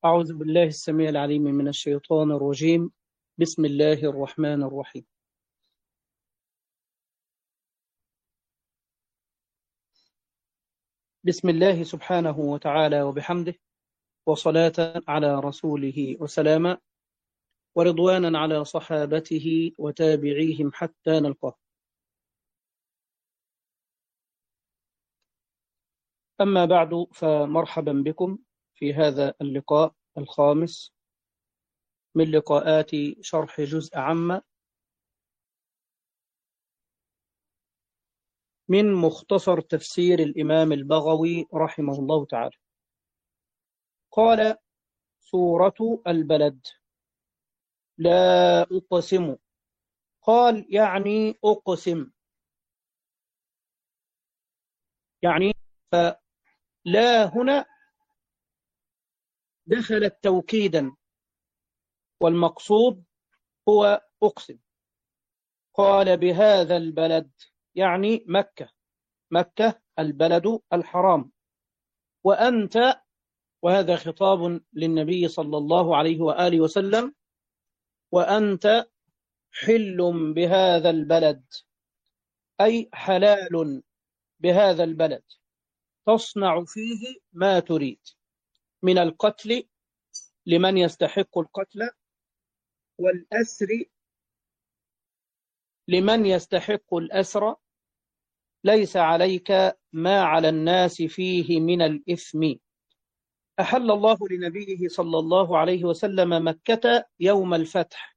أعوذ بالله السميع العليم من الشيطان الرجيم. بسم الله الرحمن الرحيم. بسم الله سبحانه وتعالى وبحمده، وصلاة على رسوله وسلاما، ورضوانا على صحابته وتابعيهم حتى نلقاه. أما بعد، فمرحبا بكم في هذا اللقاء الخامس من لقاءات شرح جزء عامة من مختصر تفسير الإمام البغوي رحمه الله تعالى. قال: سورة البلد. لا أقسم. قال يعني أقسم، يعني فلا هنا دخلت توكيدا، والمقصود هو أقسم. قال بهذا البلد، يعني مكة. مكة البلد الحرام. وأنت، وهذا خطاب للنبي صلى الله عليه وآله وسلم، وأنت حل بهذا البلد، أي حلال بهذا البلد، تصنع فيه ما تريد من القتل لمن يستحق القتل، والأسر لمن يستحق الأسر، ليس عليك ما على الناس فيه من الإثم. أحل الله لنبيه صلى الله عليه وسلم مكة يوم الفتح،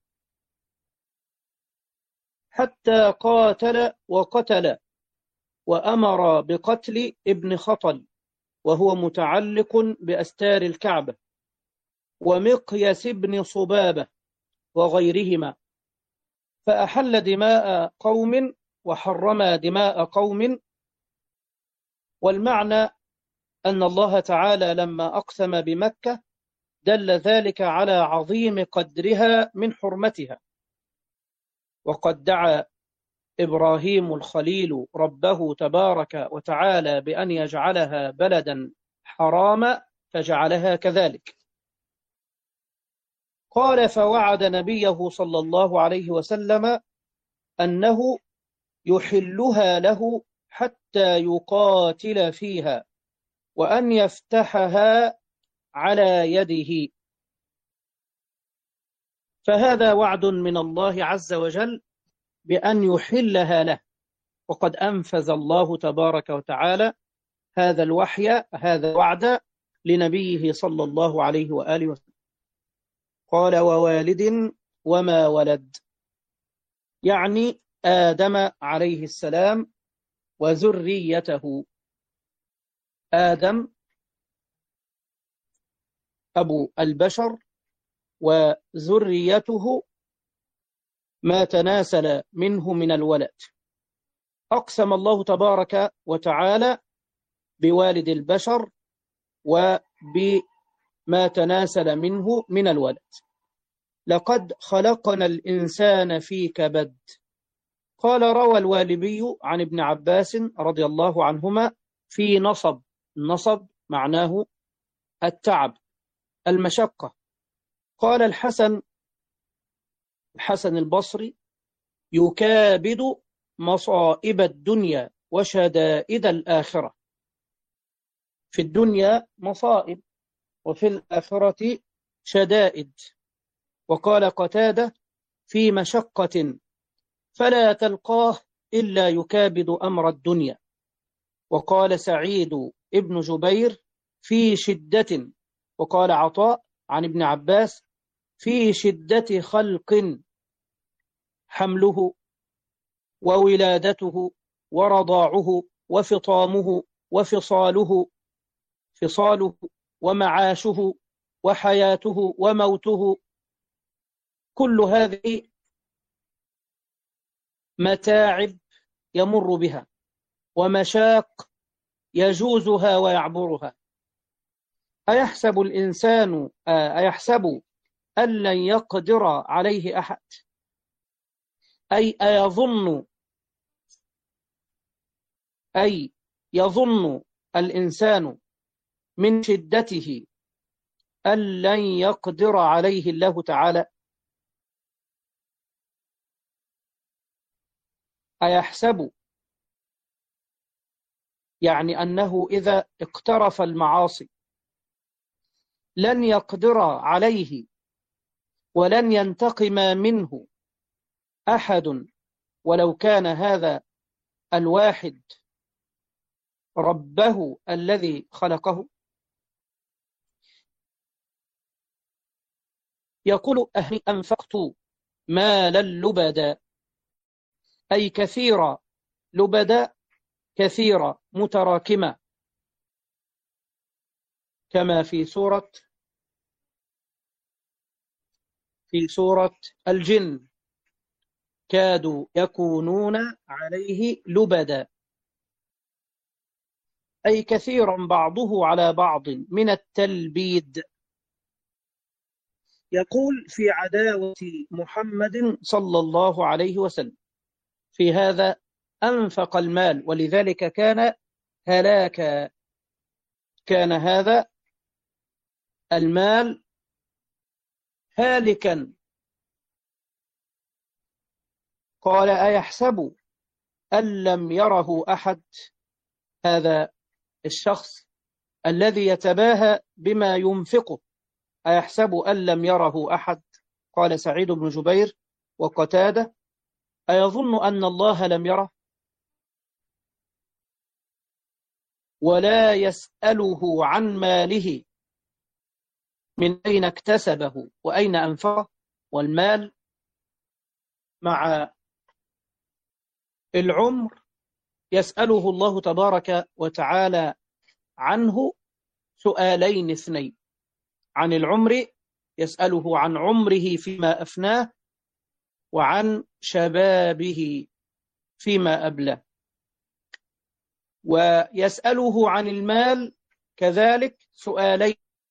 حتى قاتل وقتل، وأمر بقتل ابن خطل وهو متعلق بأستار الكعبة، ومقيس بن صبابة وغيرهما، فأحل دماء قوم وحرم دماء قوم. والمعنى أن الله تعالى لما أقسم بمكة دل ذلك على عظيم قدرها من حرمتها. وقد دعا إبراهيم الخليل ربه تبارك وتعالى بأن يجعلها بلدا حراما، فجعلها كذلك. قال: فوعد نبيه صلى الله عليه وسلم أنه يحلها له حتى يقاتل فيها، وأن يفتحها على يده. فهذا وعد من الله عز وجل بأن يحلها له، وقد أنفذ الله تبارك وتعالى هذا الوحي، هذا الوعد لنبيه صلى الله عليه وآله وسلم. قال: ووالد وما ولد، يعني آدم عليه السلام وذريته. آدم أبو البشر، وذريته ما تناسل منه من الولد. أقسم الله تبارك وتعالى بوالد البشر وبما تناسل منه من الولد. لقد خلقنا الإنسان في كبد. قال: روى الوالبي عن ابن عباس رضي الله عنهما في نصب. النصب معناه التعب، المشقة. قال الحسن البصري: يكابد مصائب الدنيا وشدائد الآخرة. في الدنيا مصائب، وفي الآخرة شدائد. وقال قتادة: في مشقة فلا تلقاه إلا يكابد أمر الدنيا. وقال سعيد ابن جبير: في شدة. وقال عطاء عن ابن عباس: في شدة خلق، حمله وولادته ورضاعه وفطامه فصاله ومعاشه وحياته وموته. كل هذه متاعب يمر بها، ومشاق يجوزها ويعبرها. أيحسب أن لن يقدر عليه أحد؟ أي يظن الإنسان من شدته أن لن يقدر عليه الله تعالى؟ أيحسب يعني أنه إذا اقترف المعاصي لن يقدر عليه ولن ينتقم منه أحد ولو كان هذا الواحد ربه الذي خلقه؟ يقول أهل أنفقت مالا لبدا، أي كثيرا، لبدا كثيرة متراكمة، كما في سورة الجن كادوا يكونون عليه لبدا، أي كثيرا بعضه على بعض من التلبيد. يقول في عداوة محمد صلى الله عليه وسلم في هذا أنفق المال، ولذلك كان هلاكا، كان هذا المال هالكا. قال أيحسب أن لم يره أحد؟ هذا الشخص الذي يتباهى بما ينفقه أيحسب أن لم يره أحد؟ قال سعيد بن جبير وقتادة أيظن أن الله لم يره ولا يسأله عن ماله من أين اكتسبه وأين أنفقه؟ والمال مع العمر يسأله الله تبارك وتعالى عنه سؤالين اثنين: عن العمر يسأله عن عمره فيما أفناه، وعن شبابه فيما أبلاه. ويسأله عن المال كذلك سؤالين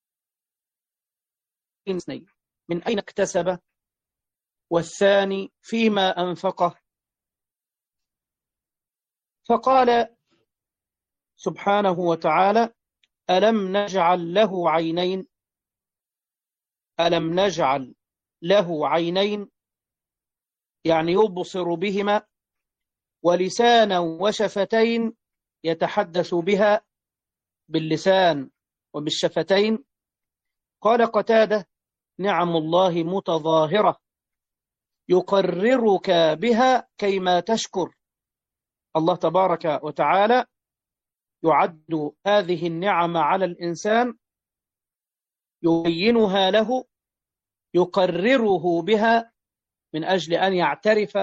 اثنين: من أين اكتسبه، والثاني فيما أنفقه. فقال سبحانه وتعالى: ألم نجعل له عينين؟ ألم نجعل له عينين يعني يبصر بهما، ولسانا وشفتين يتحدث بها باللسان وبالشفتين. قال قتادة: نعم الله متظاهرة يقررك بها كيما تشكر. الله تبارك وتعالى يعد هذه النعم على الإنسان، يبينها له، يقرره بها من أجل أن يعترف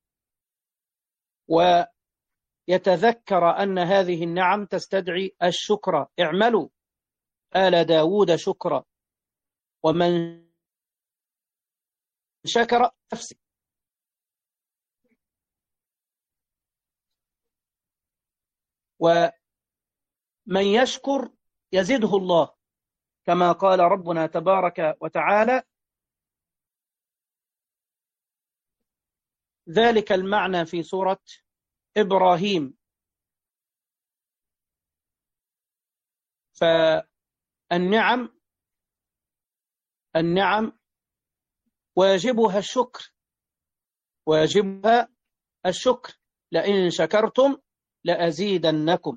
ويتذكر أن هذه النعم تستدعي الشكر. اعملوا آل داود شكرا، ومن شكر نفسه. ومن يشكر يزده الله، كما قال ربنا تبارك وتعالى: ذلك المعنى في سورة إبراهيم. فالنعم واجبها الشكر، واجبها الشكر، لئن شكرتم لأزيدنكم.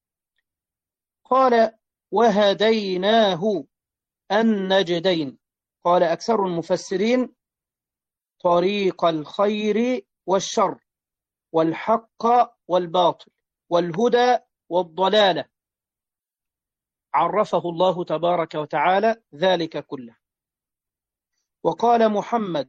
قال: وهديناه النجدين. قال أكثر المفسرين: طريق الخير والشر، والحق والباطل، والهدى والضلالة، عرفه الله تبارك وتعالى ذلك كله. وقال محمد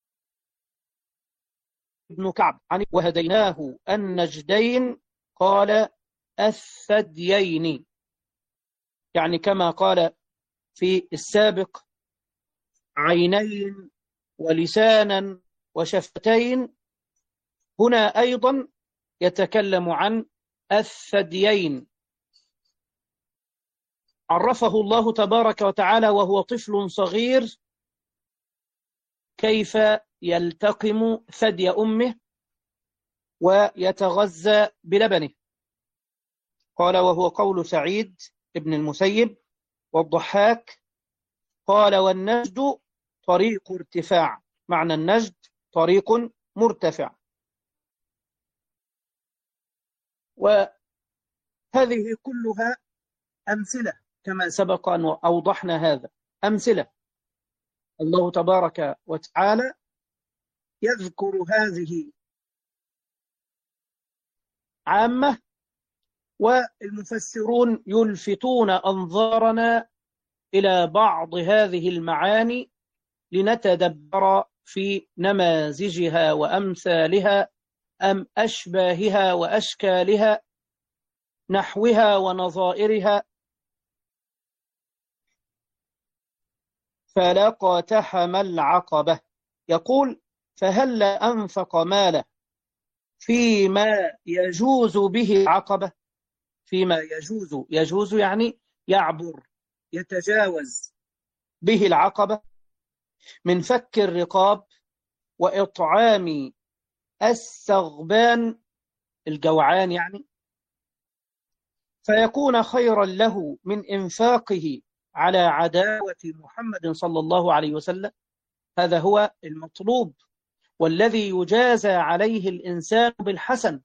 ابن كعب عن وهديناه النجدين، قال الثديين، يعني كما قال في السابق: عينين ولسانا وشفتين، هنا أيضا يتكلم عن الثديين. عرفه الله تبارك وتعالى وهو طفل صغير كيف يلتقم ثدي أمه ويتغذى بلبنه. قال: وهو قول سعيد ابن المسيب والضحاك قال والنجد طريق ارتفاع، معنى النجد طريق مرتفع. وهذه كلها أمثلة كما سبق أن أوضحنا هذا، أمثلة. الله تبارك وتعالى يذكر هذه عامة، والمفسرون يلفتون أنظارنا إلى بعض هذه المعاني لنتدبر في نماذجها وأمثالها، أم أشباهها وأشكالها، نحوها ونظائرها. فلاقتحم العقبة، يقول فهل أنفق ماله فيما يجوز به العقبة. فيما يجوز يعني يعبر، يتجاوز به العقبة، من فك الرقاب وإطعام السغبان الجوعان يعني، فيكون خيرا له من إنفاقه على عداوة محمد صلى الله عليه وسلم. هذا هو المطلوب والذي يجازى عليه الإنسان بالحسن،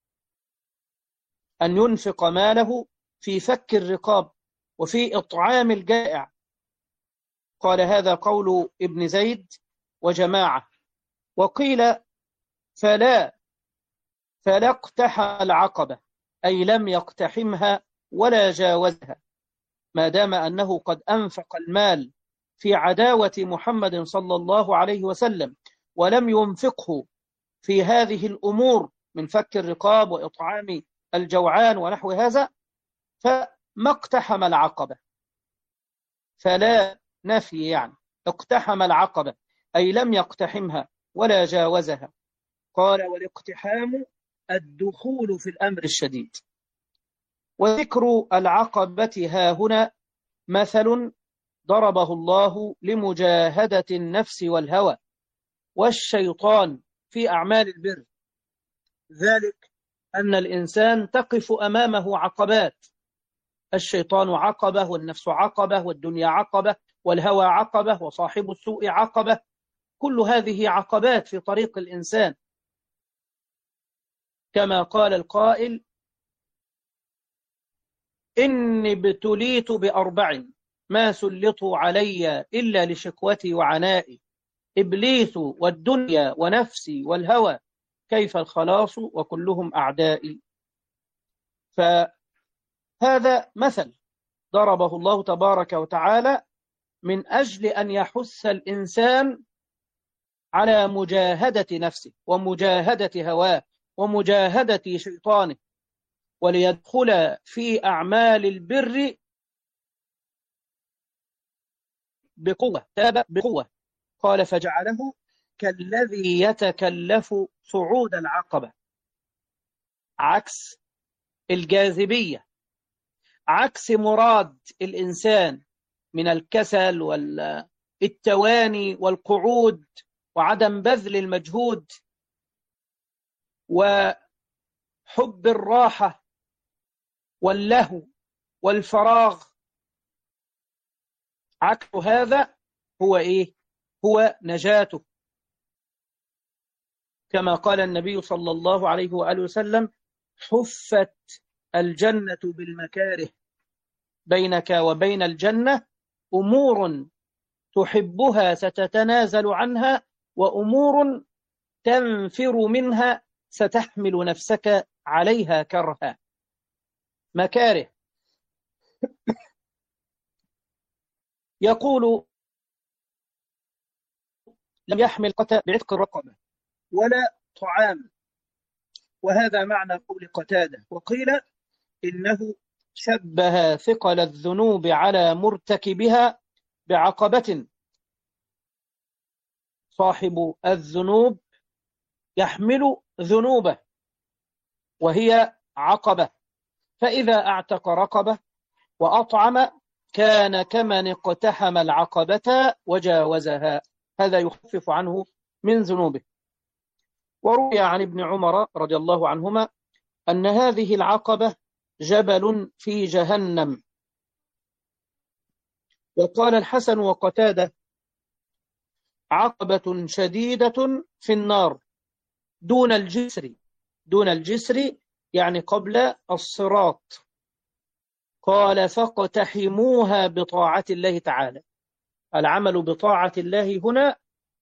أن ينفق ماله في فك الرقاب وفي إطعام الجائع. قال هذا قول ابن زيد وجماعة. وقيل فلا اقتحم العقبة، أي لم يقتحمها ولا جاوزها، ما دام أنه قد أنفق المال في عداوة محمد صلى الله عليه وسلم ولم ينفقه في هذه الأمور من فك الرقاب وإطعام الجوعان ونحو هذا، فما اقتحم العقبة. فلا نفي يعني، اقتحم العقبة أي لم يقتحمها ولا جاوزها. قال والاقتحام الدخول في الأمر الشديد. وذكر العقبة ها هنا مثل ضربه الله لمجاهدة النفس والهوى والشيطان في أعمال البر، ذلك أن الإنسان تقف أمامه عقبات، الشيطان عقبة، والنفس عقبة، والدنيا عقبة، والهوى عقبة، وصاحب السوء عقبة. كل هذه عقبات في طريق الإنسان، كما قال القائل إني ابتليت بأربع ما سلطوا علي إلا لشكوتي وعنائي، إبليس والدنيا ونفسي والهوى، كيف الخلاص وكلهم أعدائي. فهذا مثل ضربه الله تبارك وتعالى من أجل أن يحث الإنسان على مجاهدة نفسه ومجاهدة هواه ومجاهدة شيطانه، وليدخل في أعمال البر بقوة، تاب بقوة. قال فجعله كالذي يتكلف صعود العقبة، عكس الجاذبية، عكس مراد الإنسان من الكسل والتواني والقعود وعدم بذل المجهود وحب الراحة واللهو والفراغ. عكس هذا هو إيه؟ هو نجاته، كما قال النبي صلى الله عليه وآله وسلم حفت الجنة بالمكاره، بينك وبين الجنة أمور تحبها ستتنازل عنها، وأمور تنفر منها ستحمل نفسك عليها كرها. مكاره، يقول لم يحمل قتل بعتق الرقبة ولا طعام، وهذا معنى قول قتادة. وقيل إنه شبه ثقل الذنوب على مرتكبها بعقبة، صاحب الذنوب يحمل ذنوبه وهي عقبة، فإذا اعتق رقبة وأطعم كان كمن اقتحم العقبة وجاوزها، هذا يخفف عنه من ذنوبه. وروي عن ابن عمر رضي الله عنهما أن هذه العقبة جبل في جهنم، وقال الحسن وقتادة: عقبة شديدة في النار دون الجسر. دون الجسر يعني قبل الصراط. قال: فاقتحموها بطاعة الله تعالى. العمل بطاعة الله هنا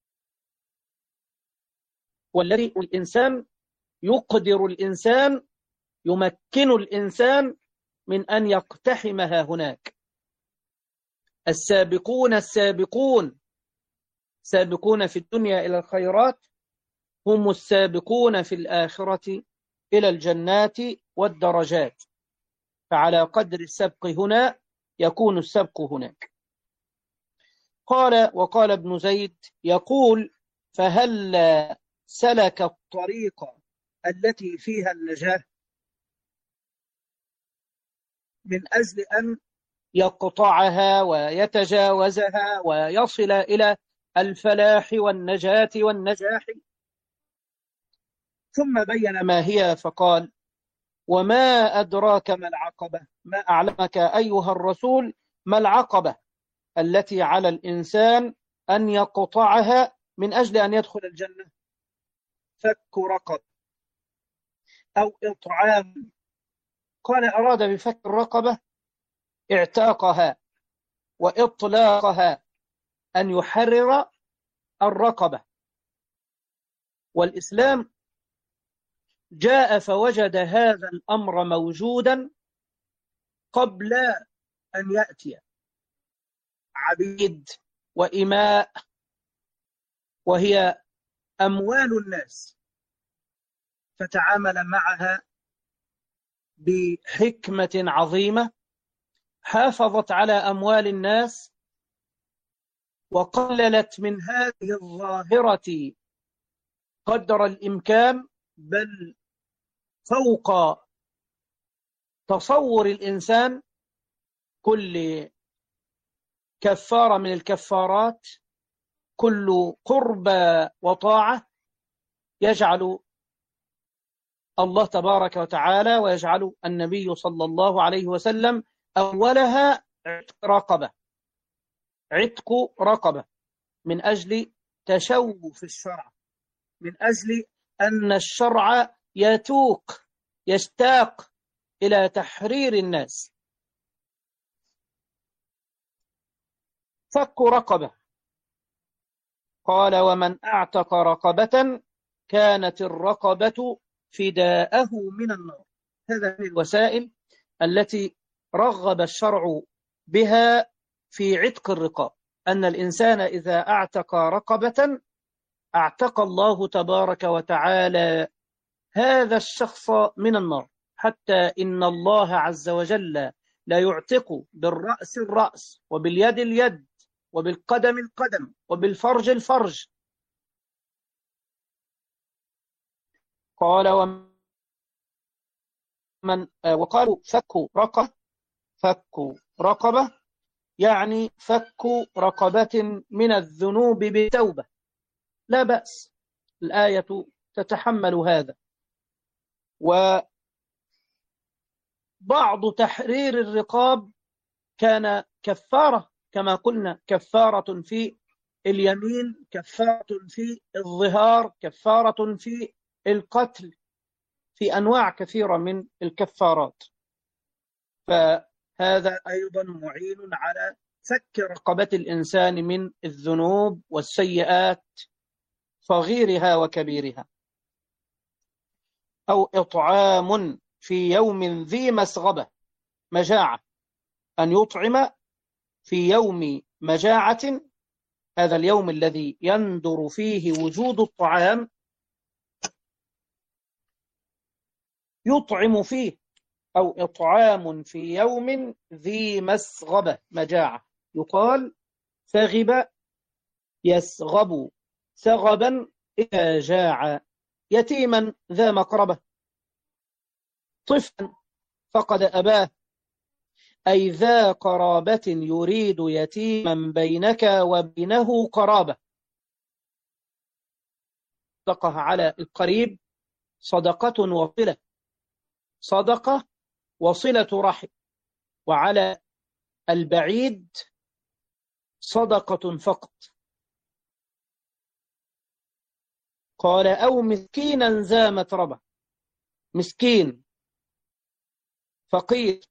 والذي الإنسان يقدر الإنسان، يمكن الإنسان من أن يقتحمها هناك. السابقون السابقون سابقون في الدنيا إلى الخيرات هم السابقون في الآخرة إلى الجنات والدرجات، فعلى قدر السبق هنا يكون السبق هناك. وقال ابن زيد يقول: فهل سلك الطريق التي فيها النجاة من أجل أن يقطعها ويتجاوزها ويصل إلى الفلاح والنجاة والنجاح؟ ثم بين ما هي فقال: وما أدراك ما العقبة، ما أعلمك أيها الرسول ما العقبة التي على الإنسان أن يقطعها من أجل أن يدخل الجنة؟ فك رقب أو إطعام. قال: أراد بفك الرقبة اعتاقها وإطلاقها، أن يحرر الرقبة. والإسلام جاء فوجد هذا الأمر موجودا قبل أن يأتي عبيد وإماء، وهي أموال الناس، فتعامل معها بحكمة عظيمة، حافظت على أموال الناس وقللت من هذه الظاهرة قدر الإمكان، بل فوق تصور الإنسان. كل كفارة من الكفارات، كل قربى وطاعة يجعل الله تبارك وتعالى ويجعل النبي صلى الله عليه وسلم أولها عتق رقبة من أجل تشوف الشرع، من أجل أن الشرع يشتاق إلى تحرير الناس. فك رقبة. قال: ومن أعتق رقبة كانت الرقبة فداءه من النار. هذا من الوسائل التي رغب الشرع بها في عتق الرقاب، أن الإنسان إذا أعتق رقبة أعتق الله تبارك وتعالى هذا الشخص من النار. حتى إن الله عز وجل لا يعتق بالرأس الرأس، وباليد اليد، وبالقدم القدم، وبالفرج الفرج. قال: وقالوا فك رقبة يعني فك رقبة من الذنوب بتوبة، لا بأس، الآية تتحمل هذا. وبعض تحرير الرقاب كان كفارة، كما قلنا، كفارة في اليمين، كفارة في الظهار، كفارة في القتل، في أنواع كثيرة من الكفارات. فهذا أيضا معين على فك رقبة الإنسان من الذنوب والسيئات صغيرها وكبيرها. أو إطعام في يوم ذي مسغبة، مجاعة، أن يطعم في يوم مجاعة، هذا اليوم الذي يندر فيه وجود الطعام، يطعم فيه. أو إطعام في يوم ذي مسغبة، مجاعة. يقال سغب يسغب سغبا إذا جاع، يتيما ذا مقربة، طفلا فقد أباه، أي ذا قرابة يريد يتيما بينك وبينه قرابة. صدقة على القريب صدقة وصلة، صدقة وصلة رحم. وعلى البعيد صدقة فقط. قال أو مسكينا ذا متربة، مسكين فقير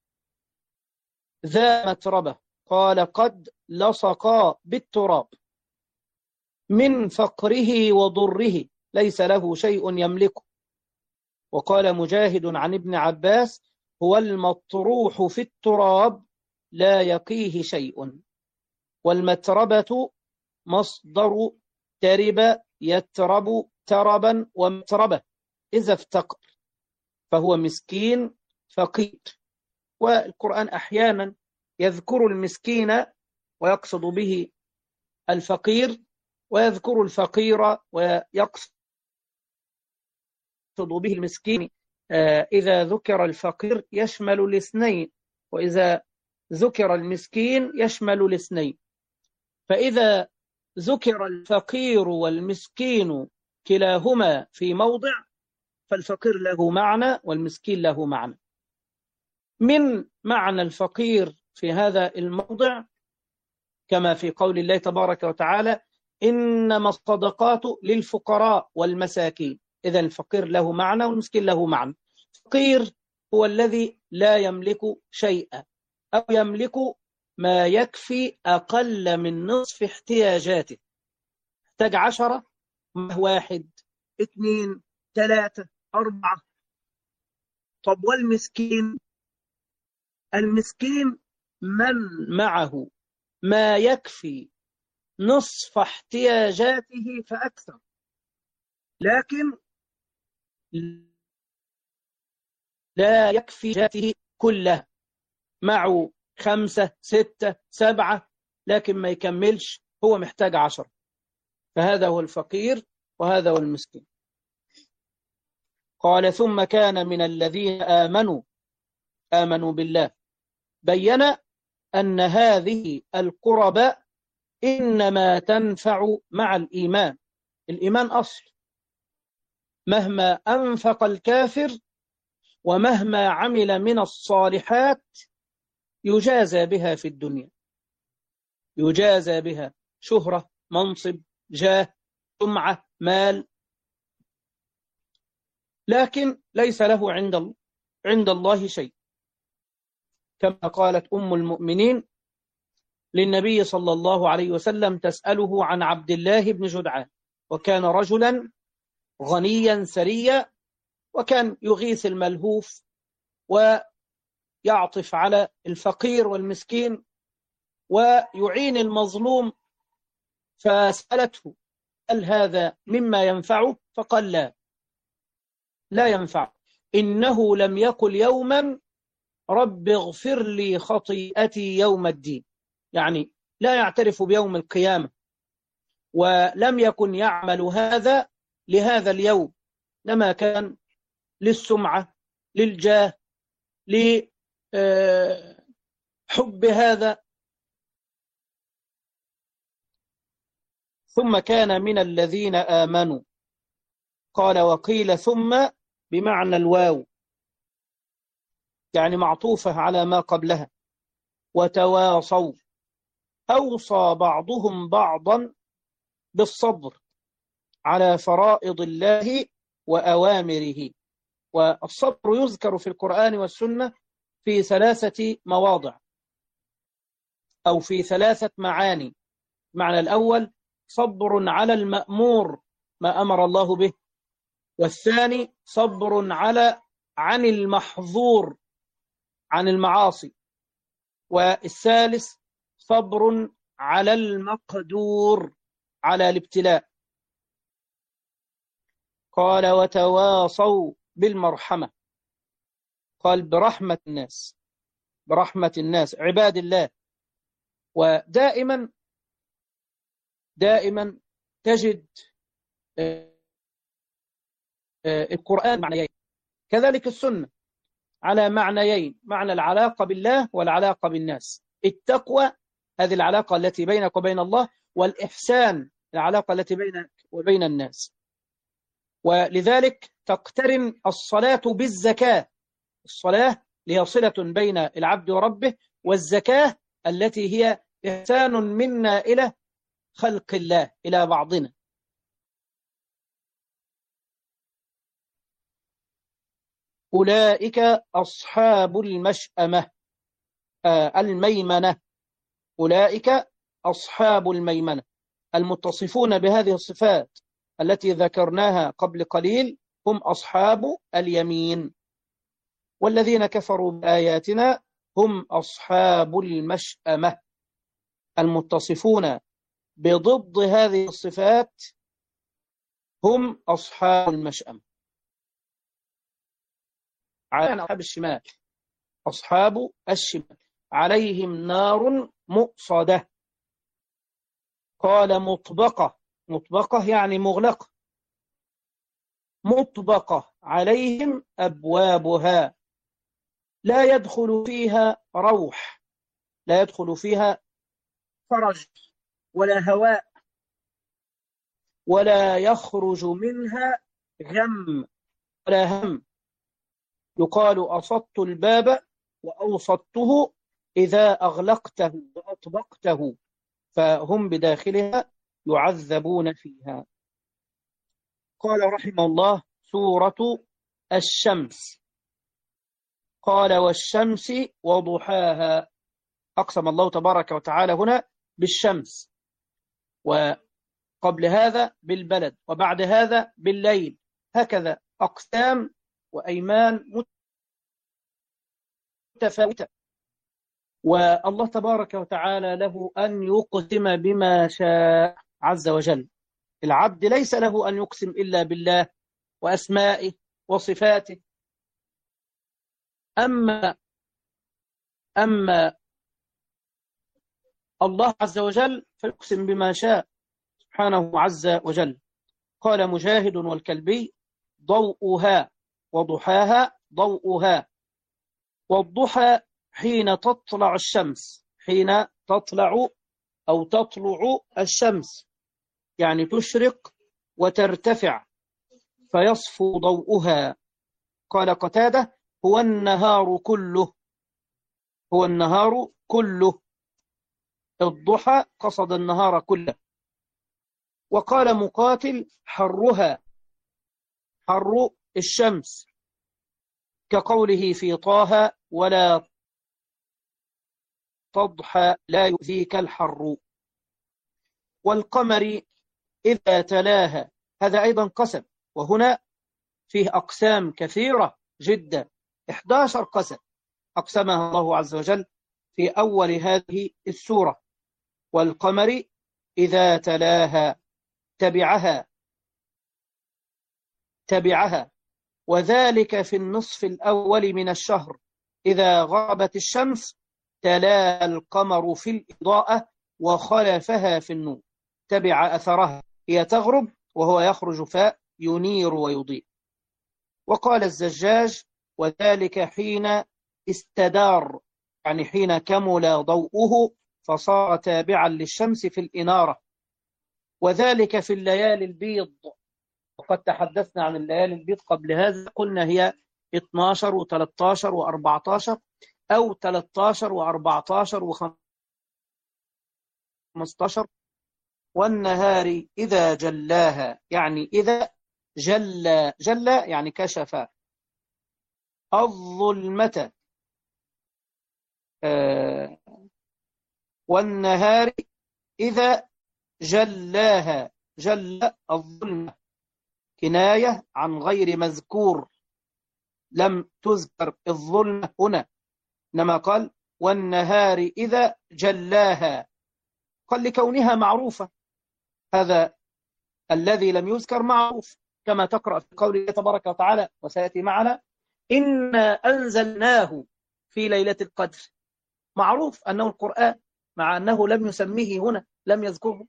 ذا متربة، قال قد لصقا بالتراب من فقره وضره ليس له شيء يملكه. وقال مجاهد عن ابن عباس هو المطروح في التراب لا يقيه شيء. والمتربة مصدر ترب يترب تربا ومتربة إذا افتقر، فهو مسكين فقير. والقرآن أحيانا يذكر المسكين ويقصد به الفقير، ويذكر الفقير ويقصد به المسكين. إذا ذكر الفقير يشمل الاثنين، وإذا ذكر المسكين يشمل الاثنين. فإذا ذكر الفقير والمسكين كلاهما في موضع فالفقير له معنى والمسكين له معنى. من معنى الفقير في هذا الموضع كما في قول الله تبارك وتعالى إنما الصدقات للفقراء والمساكين. إذا الفقير له معنى والمسكين له معنى. الفقير هو الذي لا يملك شيئا أو يملك ما يكفي أقل من نصف احتياجاته، يحتاج 10، 1، 2، 3، 4. طب والمسكين؟ المسكين من معه ما يكفي نصف احتياجاته فأكثر، لكن لا يكفي جاته كلها، معه 5، 6، 7، لكن ما يكملش، هو محتاج 10. فهذا هو الفقير وهذا هو المسكين. قال ثم كان من الذين آمنوا بالله. بين أن هذه القرب إنما تنفع مع الإيمان. الإيمان أصل، مهما أنفق الكافر ومهما عمل من الصالحات يجازى بها في الدنيا، يجازى بها شهرة، منصب، جاه، سمعة، مال، لكن ليس له عند الله شيء. كما قالت أم المؤمنين للنبي صلى الله عليه وسلم تسأله عن عبد الله بن جدعان، وكان رجلا غنيا سريا، وكان يغيث الملهوف ويعطف على الفقير والمسكين ويعين المظلوم. فسألته هل هذا مما ينفعه؟ فقال لا ينفع. إنه لم يقل يوما رب اغفر لي خطيئتي يوم الدين، يعني لا يعترف بيوم القيامة، ولم يكن يعمل هذا لهذا اليوم، لما كان للسمعة، للجاه، لحب هذا. ثم كان من الذين آمنوا. قال وقيل ثم بمعنى الواو، يعني معطوفة على ما قبلها. وتواصوا، أوصى بعضهم بعضا بالصبر على فرائض الله وأوامره. والصبر يذكر في القرآن والسنة في 3 مواضع أو في 3 معاني. المعنى الأول صبر على المأمور ما أمر الله به، والثاني صبر عن المحظور عن المعاصي، والثالث صبر على المقدور على الابتلاء. قال وتواصوا بالمرحمة، قال برحمة الناس عباد الله. ودائما تجد القرآن معنيين، كذلك السنة على معنيين، معنى العلاقة بالله والعلاقة بالناس. التقوى هذه العلاقة التي بينك وبين الله، والإحسان العلاقة التي بينك وبين الناس. ولذلك تقترن الصلاة بالزكاة، الصلاة هي صلة بين العبد وربه، والزكاة التي هي إحسان منا إلى خلق الله، إلى بعضنا. أولئك أصحاب المشأمة، الميمنة. أولئك أصحاب الميمنة، المتصفون بهذه الصفات التي ذكرناها قبل قليل هم أصحاب اليمين. والذين كفروا بآياتنا هم أصحاب المشأمة، المتصفون بضد هذه الصفات هم أصحاب المشأمة. عن أصحاب الشمال، أصحاب الشمال عليهم نار مؤصدة. قال مطبقة، مطبقة يعني مغلقة، مطبقة عليهم أبوابها لا يدخل فيها روح، لا يدخل فيها فرج ولا هواء، ولا يخرج منها غم ولا هم. يقال أصدت الباب وأوصدته إذا أغلقته وأطبقته، فهم بداخلها يعذبون فيها. قال رحمه الله: سورة الشمس. قال: والشمس وضحاها. أقسم الله تبارك وتعالى هنا بالشمس، وقبل هذا بالبلد، وبعد هذا بالليل. هكذا أقسام وأيمان متفاوتة. والله تبارك وتعالى له أن يقسم بما شاء عز وجل. العبد ليس له أن يقسم إلا بالله وأسمائه وصفاته. أما الله عز وجل فيقسم بما شاء سبحانه عز وجل. قال مجاهد والكلبي: ضوءها وضحاها ضوءها. والضحى حين تطلع الشمس، حين تطلع أو تطلع الشمس، يعني تشرق وترتفع فيصفو ضوءها. قال قتادة: هو النهار كله، هو النهار كله. الضحى قصد النهار كله. وقال مقاتل: حرها، حر الشمس، كقوله في طه: ولا تضحى لا يؤذيك الحر. والقمر إذا تلاها، هذا أيضا قسم، وهنا فيه أقسام كثيرة جدا، 11 قسم أقسمها الله عز وجل في أول هذه السورة. والقمر إذا تلاها، تبعها، تبعها. وذلك في النصف الأول من الشهر إذا غابت الشمس تلا القمر في الإضاءة وخلفها في النور، تبع أثرها، هي تغرب وهو يخرج فينير ويضيء. وقال الزجاج: وذلك حين استدار، يعني حين كمل ضوءه فصار تابعا للشمس في الإنارة. وذلك في الليالي البيض، وقد تحدثنا عن الليالي البيض قبل هذا، قلنا هي 12 و13 و14 أو 13 و14 و15. والنهار إذا جلاها، يعني إذا جل يعني كشف الظلمة. والنهار إذا جلاها، جل الظلمة كناية عن غير مذكور، لم تذكر الظلمة هنا، إنما قال والنهار إذا جلاها، قال لكونها معروفة. هذا الذي لم يذكر معروف، كما تقرأ في قوله تبارك وتعالى وسيأتي معنا: إنا أنزلناه في ليلة القدر. معروف أنه القرآن، مع أنه لم يسميه هنا، لم يذكره.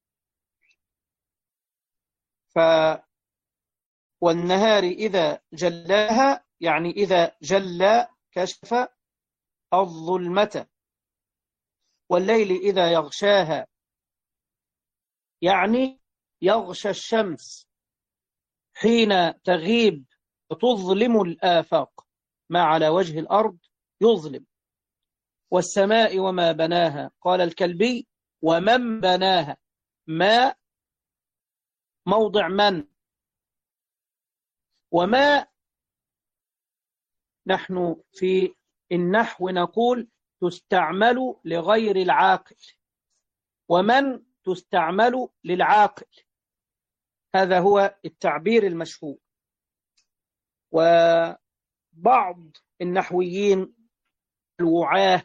والنهار إذا جلاها يعني إذا جلى كشف الظلمة. والليل إذا يغشاها يعني يغشى الشمس حين تغيب وتظلم الآفاق، ما على وجه الأرض يظلم. والسماء وما بناها. قال الكلبي ومن بناها. ما موضع من، وما نحن في النحو نقول تستعمل لغير العاقل، ومن تستعمل للعاقل. هذا هو التعبير المشهور. وبعض النحويين الوعاه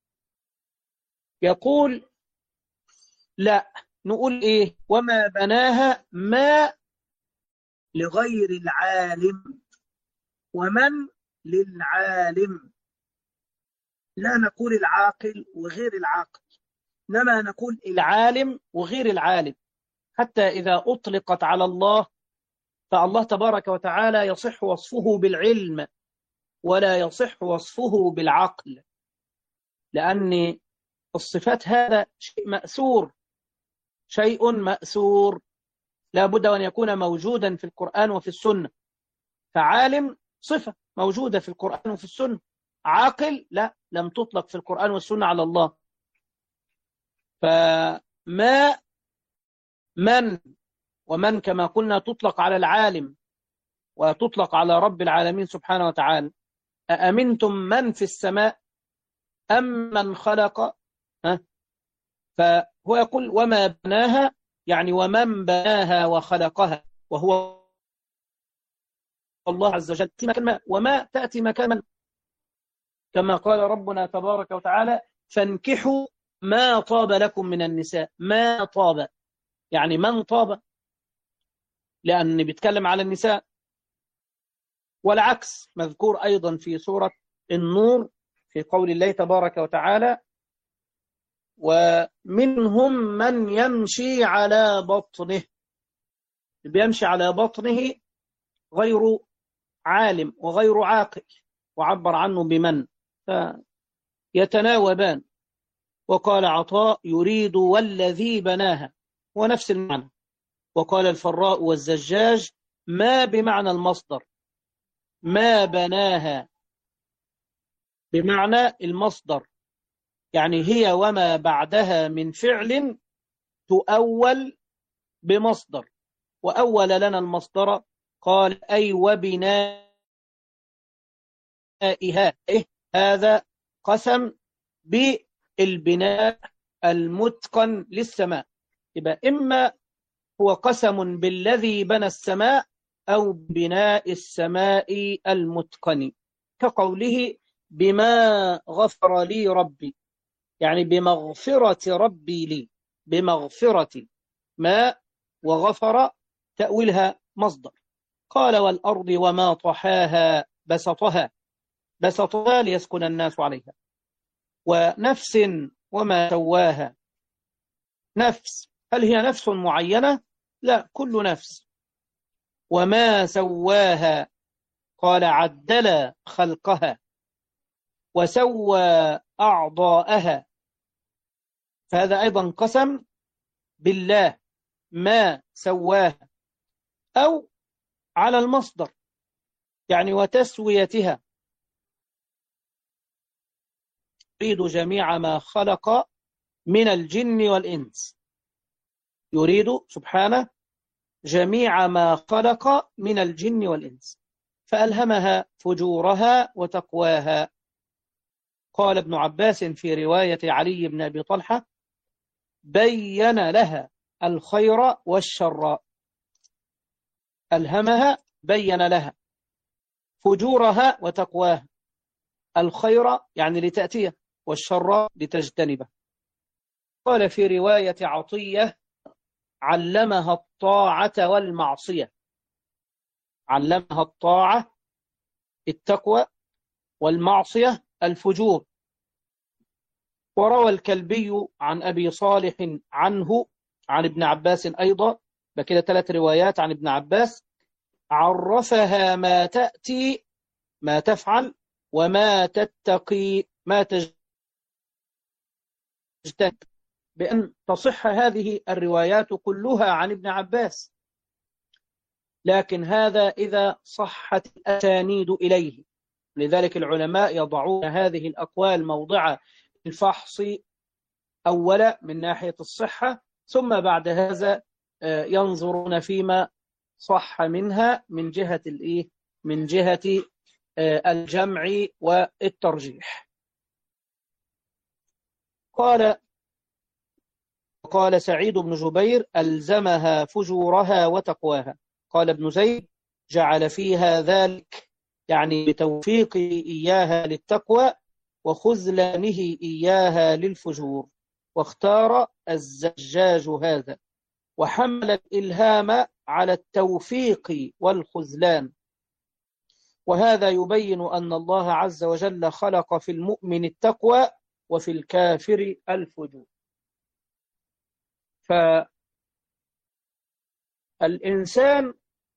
يقول لا، نقول إيه؟ وما بناها ما لغير العالم، ومن للعالم. لا نقول العاقل وغير العاقل، إنما نقول العالم وغير العالم. حتى إذا أطلقت على الله، فالله تبارك وتعالى يصح وصفه بالعلم ولا يصح وصفه بالعقل، لأن الصفات هذا شيء مأثور، شيء مأثور لا بد أن يكون موجودا في القرآن وفي السنة. فعالم صفة موجودة في القرآن وفي السنة، عاقل لا، لم تطلق في القرآن والسنة على الله. فما من ومن كما قلنا تطلق على العالم وتطلق على رب العالمين سبحانه وتعالى. أأمنتم من في السماء أم من خلق؟ فهو يقول وما بناها، يعني ومن بناها وخلقها، وهو الله عز وجل. وما تأتي مكانا، كما قال ربنا تبارك وتعالى فانكحوا ما طاب لكم من النساء. ما طاب يعني من طاب، لأن بيتكلم على النساء. والعكس مذكور أيضا في سورة النور في قول الله تبارك وتعالى ومنهم من يمشي على بطنه. بيمشي على بطنه غير عالم وغير عاقل، وعبر عنه بمن، فيتناوبان. وقال عطاء يريد والذي بناها، ونفس المعنى. وقال الفراء والزجاج ما بمعنى المصدر، ما بناها بمعنى المصدر، يعني هي وما بعدها من فعل تؤول بمصدر. وأول لنا المصدر قال أي وبنائها. إيه هذا؟ قسم بالبناء المتقن للسماء. يبقى إما هو قسم بالذي بنى السماء أو بناء السماء المتقن، كقوله بما غفر لي ربي، يعني بمغفرة ربي لي. بمغفرة ما وغفر تأويلها مصدر. قال والأرض وما طحاها بسطها. بسطها ليسكن الناس عليها. ونفس وما سواها. نفس، هل هي نفس معينة؟ لا، كل نفس. وما سواها قال عدل خلقها وسوى أعضاءها. فهذا أيضا قسم بالله ما سواها، أو على المصدر يعني وتسويتها. يريد جميع ما خلق من الجن والإنس. يريد سبحانه جميع ما خلق من الجن والإنس، فألهمها فجورها وتقواها. قال ابن عباس في رواية علي بن أبي طلحة بين لها الخير والشر. ألهمها بين لها فجورها وتقواها. الخير يعني لتأتيه، والشر لتجتنبه. قال في رواية عطية علمها الطاعة والمعصية. علمها الطاعة التقوى، والمعصية الفجور. وروى الكلبي عن أبي صالح عنه عن ابن عباس أيضا، بكده 3 روايات عن ابن عباس. عرفها ما تأتي ما تفعل وما تتقي ما تجتنب، بأن تصح هذه الروايات كلها عن ابن عباس، لكن هذا إذا صحت الأسانيد إليه. لذلك العلماء يضعون هذه الأقوال موضع الفحص أولا من ناحية الصحة، ثم بعد هذا ينظرون فيما صح منها من جهة من جهة الجمع والترجيح. قال سعيد بن جبير: ألزمها فجورها وتقواها. قال ابن زيد: جعل فيها ذلك، يعني بتوفيقه إياها للتقوى وخذلانه إياها للفجور، واختار الزجاج هذا، وحمل الإلهام على التوفيق والخذلان. وهذا يبين أن الله عز وجل خلق في المؤمن التقوى وفي الكافر الفجور. فالإنسان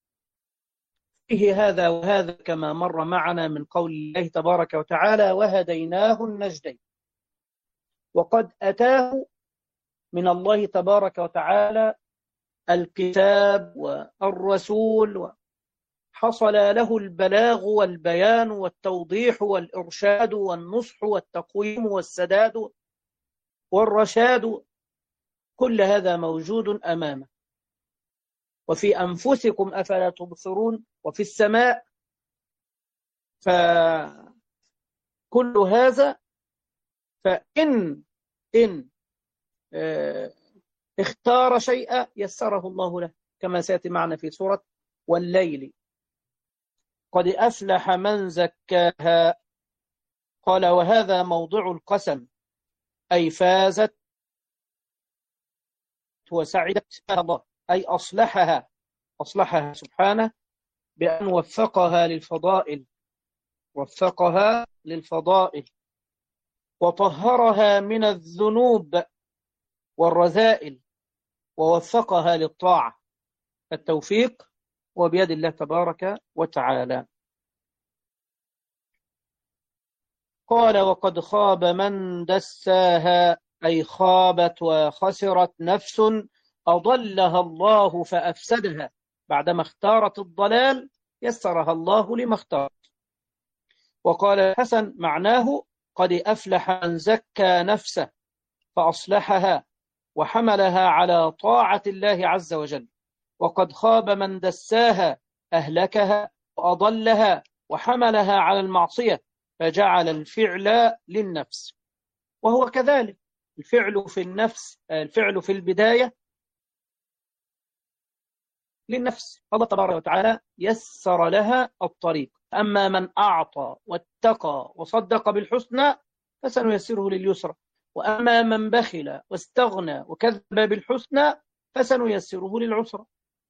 فيه هذا وهذا، كما مر معنا من قول الله تبارك وتعالى: وهديناه النجدين. وقد أتاه من الله تبارك وتعالى الكتاب والرسول، وحصل له البلاغ والبيان والتوضيح والإرشاد والنصح والتقويم والسداد والرشاد، كل هذا موجود أمامه. وفي أنفسكم أفلا تبصرون، وفي السماء. فكل هذا، فإن اختار شيئا يسره الله له، كما سيأتي معنا في سورة والليل: قد أفلح من زكاها. قال: وهذا موضع القسم، أي فازت وسعدت الله، أي أصلحها سبحانه بأن وفقها للفضائل وطهرها من الذنوب والرذائل ووفقها للطاعة. التوفيق وبيد الله تبارك وتعالى. قال: وقد خاب من دساها، أي خابت وخسرت نفس أضلها الله فأفسدها. بعدما اختارت الضلال يسرها الله لما اختارت. وقال الحسن: معناه قد أفلح من زكى نفسه فأصلحها وحملها على طاعة الله عز وجل، وقد خاب من دساها أهلكها وأضلها وحملها على المعصية فجعل الفعل للنفس. وهو كذلك، الفعل في النفس، الفعل في البداية للنفس. الله تبارك وتعالى يسر لها الطريق. أما من أعطى واتقى وصدق بالحسنى فسنيسره لليسرى، وأما من بخل واستغنى وكذب بالحسنى فسنيسره للعسرى.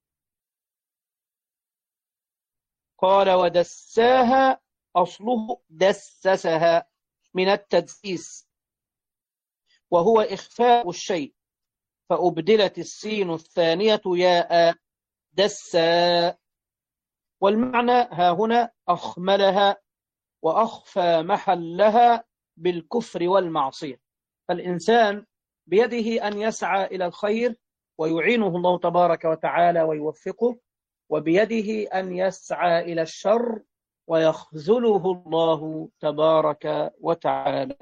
قال: ودساها، أصله دسسها من التدسيس، وهو إخفاء الشيء، فأبدلت السين الثانية ياء، دسا. والمعنى ها هنا أخملها وأخفى محلها بالكفر والمعصية. فالإنسان بيده أن يسعى إلى الخير ويعينه الله تبارك وتعالى ويوفقه، وبيده أن يسعى إلى الشر ويخذله الله تبارك وتعالى.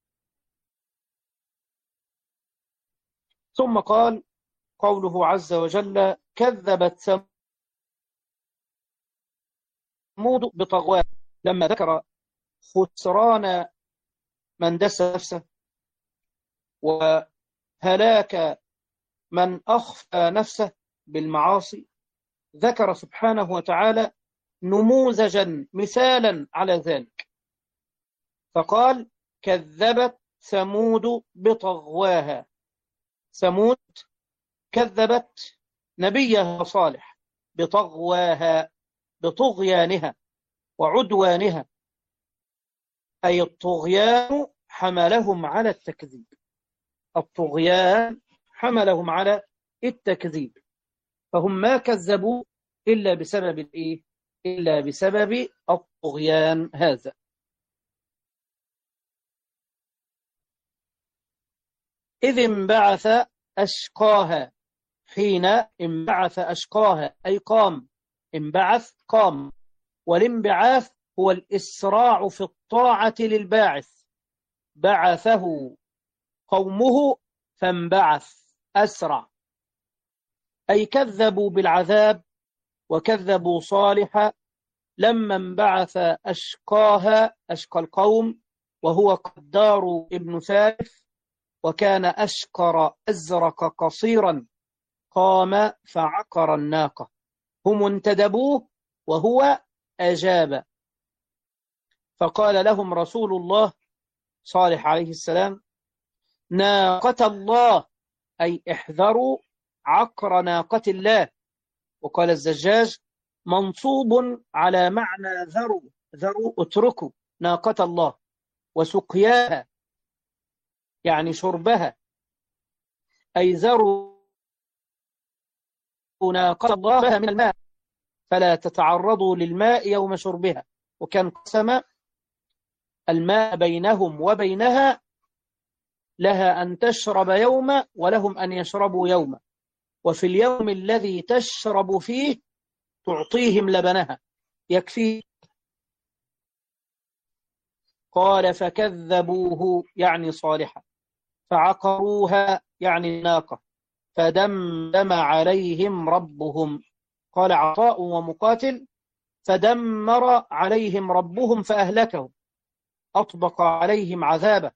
ثم قال قوله عز وجل: كذبت ثمود بطغواها، لما ذكر خسران من دس نفسه وهلاك من أخفى نفسه بالمعاصي، ذكر سبحانه وتعالى نموذجا مثالا على ذلك، فقال: كذبت ثمود بطغواها. ثمود كذبت نبيها صالح بطغواها، بطغيانها وعدوانها، أي الطغيان حملهم على التكذيب. الطغيان حملهم على التكذيب، فهم ما كذبوا إلا بسبب الإيه؟ إلا بسبب الطغيان هذا. إذ انبعث أشقاها، حين انبعث أشقاها أي قام، انبعث قام، والانبعاث هو الإسراع في الطاعة للباعث بعثه قومه فانبعث أسرع، أي كذبوا بالعذاب وكذبوا صالحا لما انبعث أشقاها، أشقى القوم، وهو قدار ابن ثالث، وكان أشقر أزرق قصيرا، قام فعقر الناقة، هم انتدبوه وهو أجاب، فقال لهم رسول الله صالح عليه السلام: ناقة الله، أي احذروا عقر ناقة الله. وقال الزجاج: منصوب على معنى ذروا، ذروا اتركوا ناقة الله، وسقياها يعني شربها، أي ذروا ناقة الله من الماء فلا تتعرضوا للماء يوم شربها. وكان قسم الماء بينهم وبينها، لها أن تشرب يوما ولهم أن يشربوا يوما، وفي اليوم الذي تشرب فيه تعطيهم لبنها يكفي. قال فكذبوه يعني صالحا، فعقروها يعني الناقة، فدمدم عليهم ربهم. قال عطاء ومقاتل: فدمر عليهم ربهم فأهلكهم، أطبق عليهم عذابه.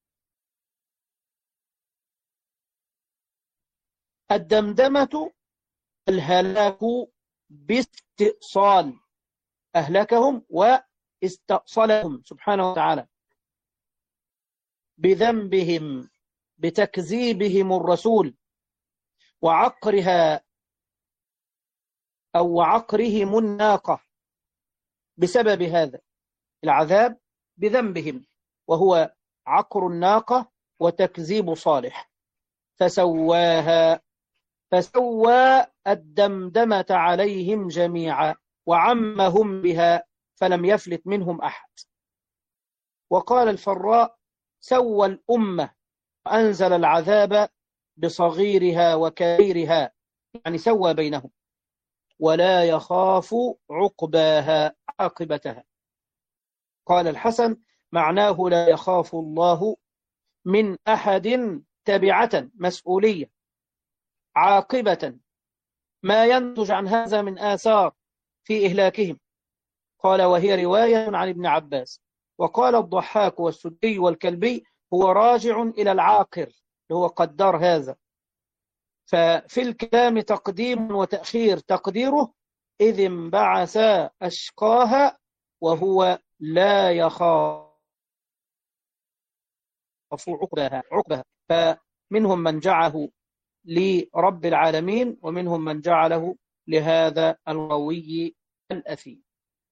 الدمدمة الهلاك باستئصال، أهلكهم واستأصلهم سبحانه وتعالى بذنبهم، بتكذيبهم الرسول، وعقرها أو عقرهم الناقة، بسبب هذا العذاب بذنبهم، وهو عقر الناقة وتكذيب صالح. فسواها، فسوى الدمدمة عليهم جميعا وعمهم بها فلم يفلت منهم أحد. وقال الفراء: سوى الأمة وأنزل العذاب بصغيرها وكبيرها، يعني سوى بينهم، ولا يخاف عقباها، عاقبتها. قال الحسن: معناه لا يخاف الله من أحد تبعة، مسؤولية، عاقبة، ما ينتج عن هذا من آثار في إهلاكهم. قال: وهي رواية عن ابن عباس. وقال الضحاك والسدي والكلبي: هو راجع إلى العاقر اللي هو قدر هذا. ففي الكلام تقديم وتأخير، تقديره: إذ انبعث أشقاها، وهو لا يخاف عقبها. فمنهم من جعله لرب العالمين، ومنهم من جعله لهذا الغوي الأثيم.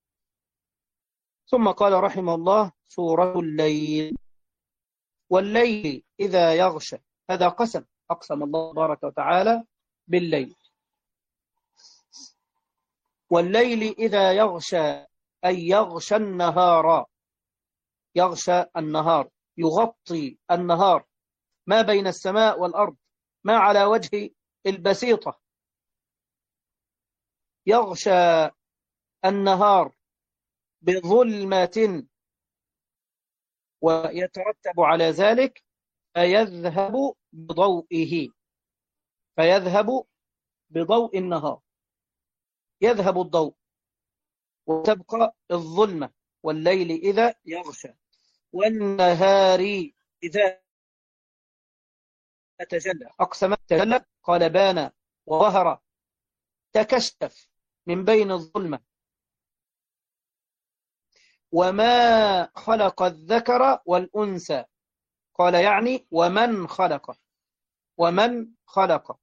ثم قال رحمه الله: سورة الليل، والليل إذا يغشى، هذا قسم، أقسم الله تبارك وتعالى بالليل. والليل إذا يغشى أي يغشى النهار، يغشى النهار، يغطي النهار، ما بين السماء والأرض، ما على وجه البسيطة. يغشى النهار بظلمة، ويترتب على ذلك فيذهب بضوئه، فيذهب بضوء النهار، يذهب الضوء وتبقى الظلمة. والليل إذا يغشى، والنهار إذا تجلى، أقسم تجلى، قال بان وظهر، تكشف من بين الظلمة. وما خلق الذكر والأنثى، قال يعني ومن خلق، ومن خلق،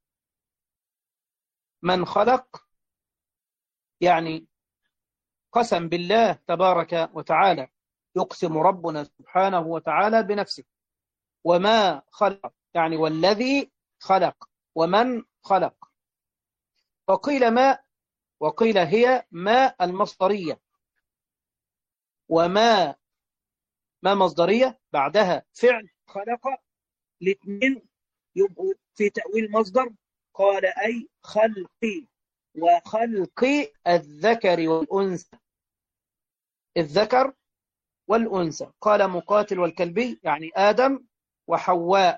من خلق يعني قسم بالله تبارك وتعالى، يقسم ربنا سبحانه وتعالى بنفسه. وما خلق يعني والذي خلق، ومن خلق. وقيل ما، وقيل هي ما المصدرية، وما ما مصدرية بعدها فعل خلق، الاثنين يبقوا في تأويل مصدر. قال أي خلقي، وخلق الذكر والأنثى، الذكر والأنثى. قال مقاتل والكلبي يعني آدم وحواء،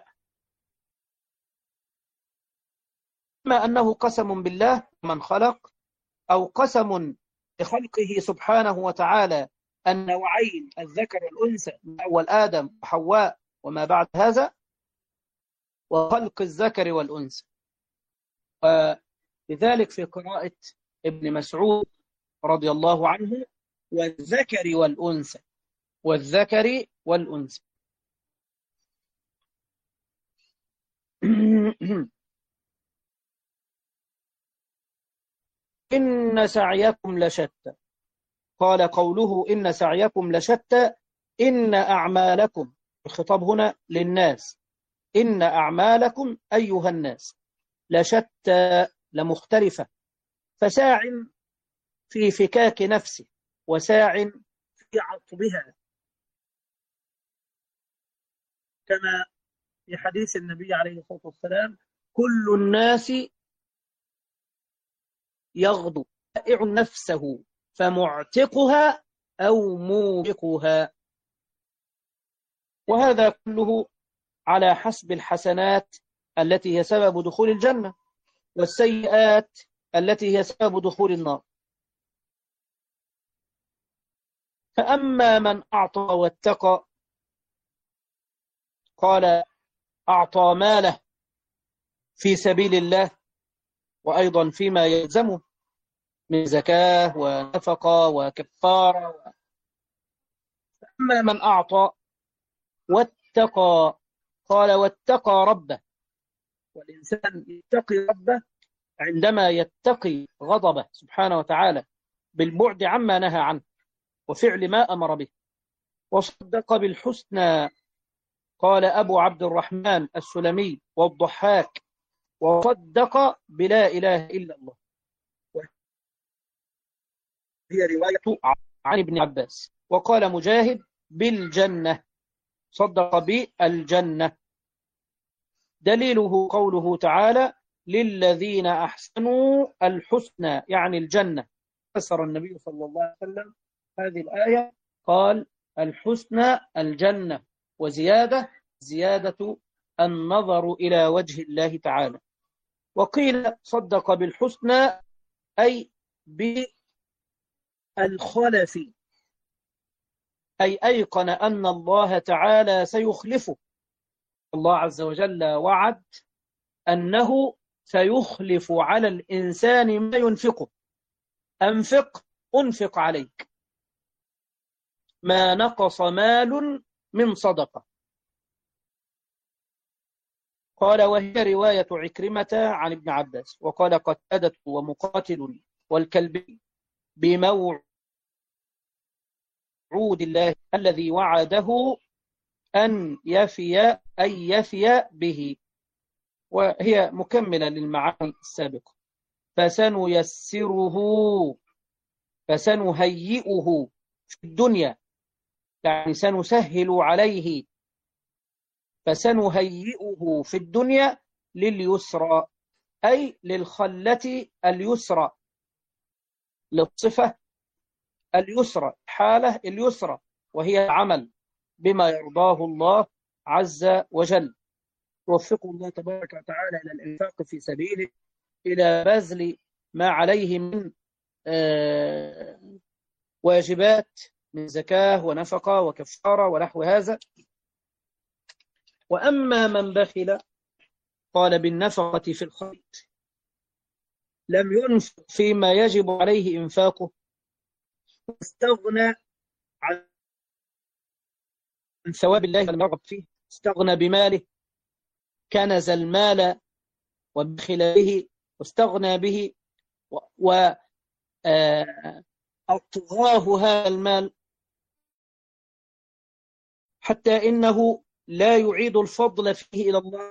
إما أنه قسم بالله من خلق، أو قسم بخلقه سبحانه وتعالى النوعين الذكر والأنثى من أول آدم وحواء وما بعد هذا، وخلق الذكر والأنثى. ولذلك في قراءة ابن مسعود رضي الله عنه والذكر والأنثى، والذكر والأنثى. إن سعيكم لشتى. قال قوله إن سعيكم لشتى، إن أعمالكم، الخطاب هنا للناس، إن أعمالكم أيها الناس لشتى، لمختلفة، فساع في فكاك نفسه، وساع في عطبها، كما في حديث النبي عليه الصلاة والسلام: كل الناس يغدو بائع نفسه فمعتقها أو موبقها. وهذا كله على حسب الحسنات التي هي سبب دخول الجنة، والسيئات التي هي سبب دخول النار. فأما من أعطى واتقى، قال أعطى ماله في سبيل الله، وأيضا فيما يلزمه من زكاة ونفقة وكفارة. أما من أعطى واتقى، قال واتقى ربه، والإنسان يتقي ربه عندما يتقي غضبه سبحانه وتعالى بالبعد عما نهى عنه وفعل ما أمر به. وصدق بالحسنى، قال أبو عبد الرحمن السلمي والضحاك، وصدق بلا إله إلا الله. هي رواية عن ابن عباس. وقال مجاهد بالجنة، صدق بالجنة. دليله قوله تعالى: للذين أحسنوا الحسنى، يعني الجنة. فسر النبي صلى الله عليه وسلم هذه الآية، قال الحسنى الجنة، وزيادة زيادة النظر إلى وجه الله تعالى. وقيل صدق بالحسنى أي بالخلف، أي أيقن أن الله تعالى سيخلفه. الله عز وجل وعد أنه سيخلف على الإنسان ما ينفقه. أنفق أنفق عليك، ما نقص مال من صدقة. قال وهي رواية عكرمة عن ابن عباس. وقال قتادة ومقاتل والكلبي بموعود الله الذي وعده أن يفي به، وهي مكملة للمعاني السابقة. فسنهيئه في الدنيا، يعني سنسهل عليه، فسنهيئه في الدنيا لليسرى، أي للخلة اليسرى، للصفة اليسرى، حالة اليسرى، وهي عمل بما يرضاه الله عز وجل. يوفقه الله تبارك وتعالى إلى الإنفاق في سبيله، إلى بذل ما عليه من واجبات من زكاة ونفقة وكفارة ونحو هذا. وأما من بخل، قال بالنفقة في الخير، لم ينفق فيما يجب عليه إنفاقه، واستغنى عن ثواب الله لم يرغب فيه، استغنى بماله، كنز المال وبخل به واستغنى به، وأطغاه هذا المال حتى إنه لا يعيد الفضل فيه إلى الله،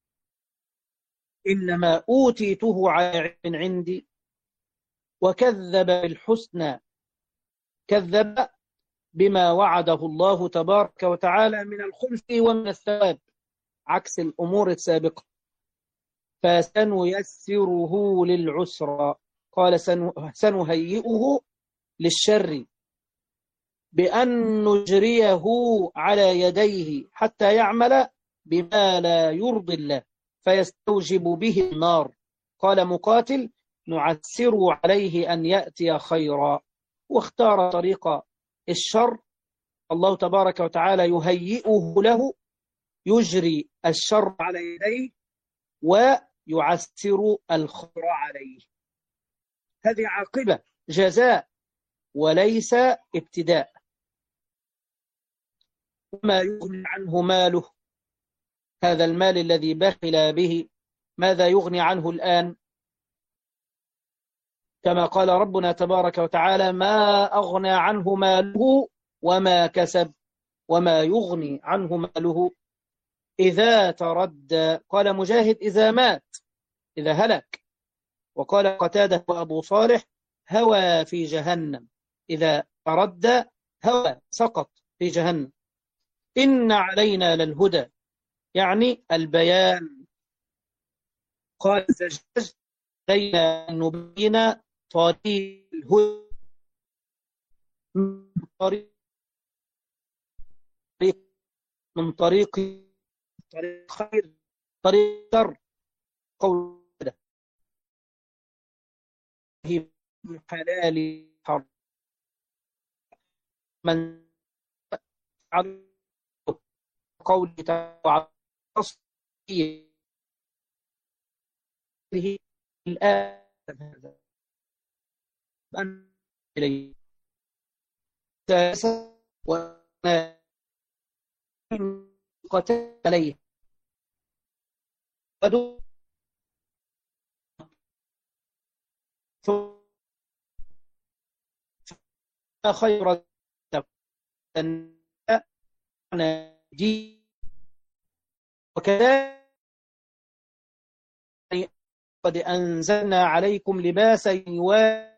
إنما أوتيته على علم عندي، وكذب بالحسنى، كذب بما وعده الله تبارك وتعالى من الخلف ومن الثواب، عكس الأمور السابقة. فسنيسره للعسرى، قال سنهيئه للشر، بأن نجريه على يديه حتى يعمل بما لا يرضي الله فيستوجب به النار. قال مقاتل: نعسر عليه أن يأتي خيرا. واختار طريق الشر، الله تبارك وتعالى يهيئه له، يجري الشر على يديه ويعسر الخير عليه. هذه عاقبة، جزاء وليس ابتداء. وما يغني عنه ماله، هذا المال الذي بخل به ماذا يغني عنه الآن؟ كما قال ربنا تبارك وتعالى: ما أغنى عنه ماله وما كسب. وما يغني عنه ماله إذا تردى. قال مجاهد: إذا مات، إذا هلك. وقال قتادة وأبو صالح: هوى في جهنم. إذا تردى هوى، سقط في جهنم. إن علينا للهدى، يعني البيان. قال الزجاج: علينا أن نبين طريق الهدى، طريق من طريق خير، طريق شر. قول حلال حرام من على قول تعالى الآن أن إليه وأنا قتل عليه ثم خير وكذلك قد أنزلنا عليكم لباسا يواري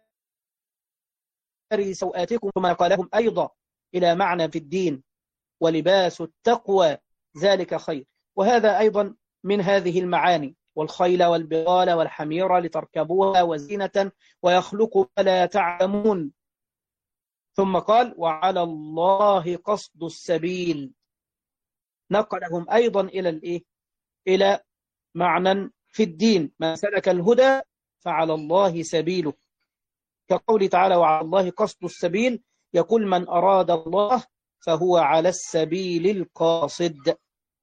سوآتكم، ثم قالهم أيضا إلى معنى في الدين: ولباس التقوى ذلك خير. وهذا أيضا من هذه المعاني: والخيل والبغال والحمير لتركبوها وزينة ويخلق ما لا تعلمون. ثم قال: وعلى الله قصد السبيل. نقلهم أيضا إلى معنى في الدين: من سلك الهدى فعلى الله سبيله. كقول تعالى: وعلى الله قصد السبيل، يقول من أراد الله فهو على السبيل القاصد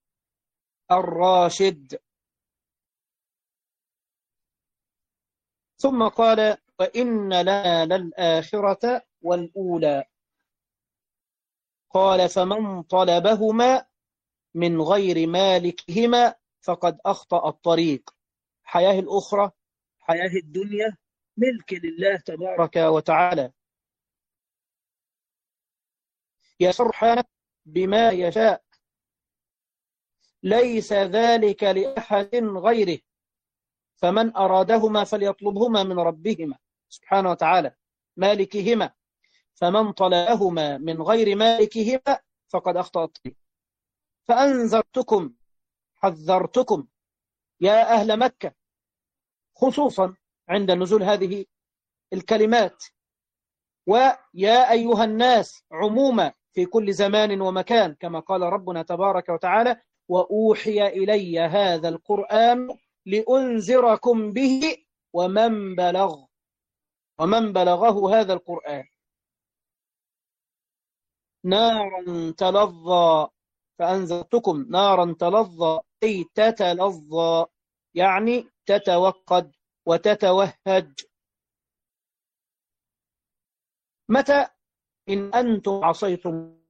الراشد. ثم قال: وإن لنا للآخرة والأولى. قال: فمن طلبهما من غير مالكهما فقد أخطأ الطريق. حياة الأخرى، حياة الدنيا، ملك لله تبارك وتعالى، يسرحان بما يشاء، ليس ذلك لأحد غيره. فمن أرادهما فليطلبهما من ربهما سبحانه وتعالى مالكهما. فمن طلبهما من غير مالكهما فقد أخطأ الطريق. فأنذرتكم، حذرتكم يا أهل مكة، خصوصا عند نزول هذه الكلمات، ويا أيها الناس عموما في كل زمان ومكان، كما قال ربنا تبارك وتعالى: وأوحي إلي هذا القرآن لأنذركم به ومن بلغه هذا القرآن. نارا تلظى، فأنذرتكم نارا تلظى، أي تتلظى، يعني تتوقد وتتوهج. متى؟ إن أنتم عصيتم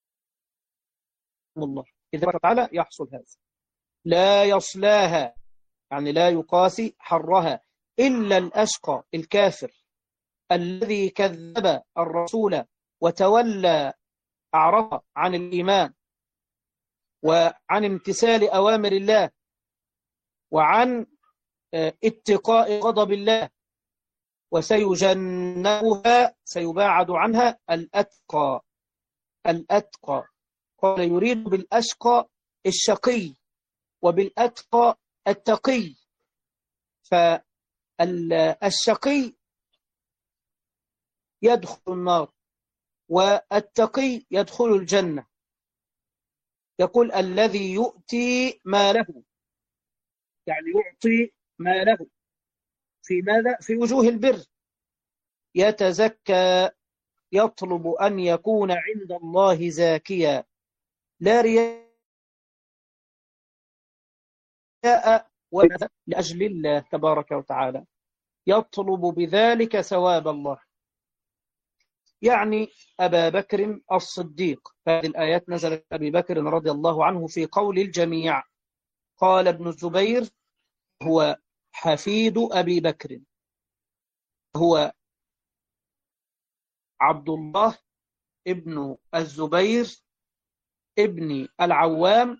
الله، إذا تعالى يحصل هذا. لا يصلاها، يعني لا يقاسي حرها، إلا الأشقى الكافر الذي كذب الرسول وتولى، أعرض عن الإيمان وعن امتثال أوامر الله وعن اتقاء غضب الله. وسيجنبها، سيباعد عنها الأتقى. الأتقى، قال يريد بالأشقى الشقي وبالأتقى التقي. فالشقي يدخل النار والتقي يدخل الجنة. يقول الذي يؤتي ماله، يعني يعطي ماله في ماذا؟ في وجوه البر. يتزكى، يطلب أن يكون عند الله زاكيا لا رياء لأجل الله تبارك وتعالى، يطلب بذلك ثواب الله. يعني أبا بكر الصديق، هذه الآيات نزلت أبي بكر رضي الله عنه في قول الجميع. قال ابن الزبير هو حفيد أبي بكر، هو عبد الله ابن الزبير ابن العوام،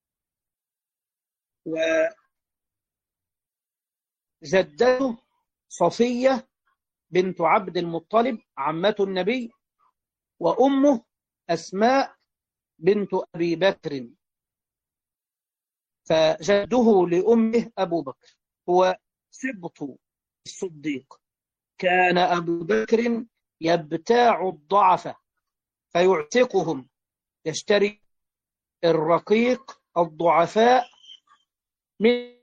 وجدته صفية بنت عبد المطلب عمة النبي، وأمه أسماء بنت أبي بكر، فجده لأمه أبو بكر هو سبط الصديق. كان أبو بكر يبتاع الضعفة فيعتقهم، يشتري الرقيق الضعفاء من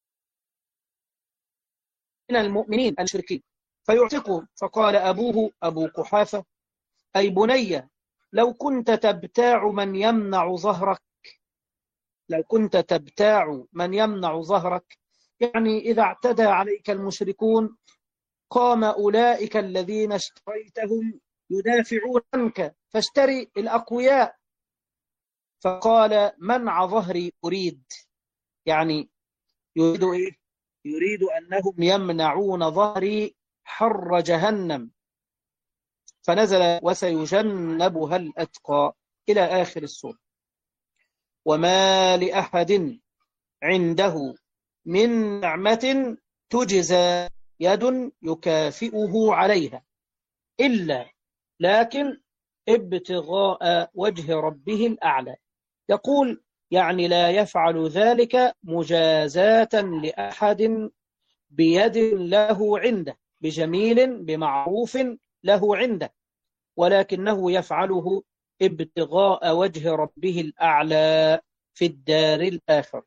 المؤمنين المشركين فيعتقهم. فقال أبوه أبو قحافة أي بني لو كنت تبتاع من يمنع ظهرك، لو كنت تبتاع من يمنع ظهرك، يعني إذا اعتدى عليك المشركون قام أولئك الذين اشتريتهم يدافعون عنك، فاشتري الأقوياء. فقال منع ظهري أريد، يعني يريد إيه؟ يريد أنهم يمنعون ظهري حر جهنم. فنزل وسيجنبها الأتقى إلى آخر السورة. وما لأحد عنده من نعمة تجزى يد يكافئه عليها إلا لكن ابتغاء وجه ربه الأعلى. يقول يعني لا يفعل ذلك مجازاة لأحد بيد له عنده، بجميل بمعروف له عنده، ولكنه يفعله ابتغاء وجه ربه الأعلى في الدار الآخر.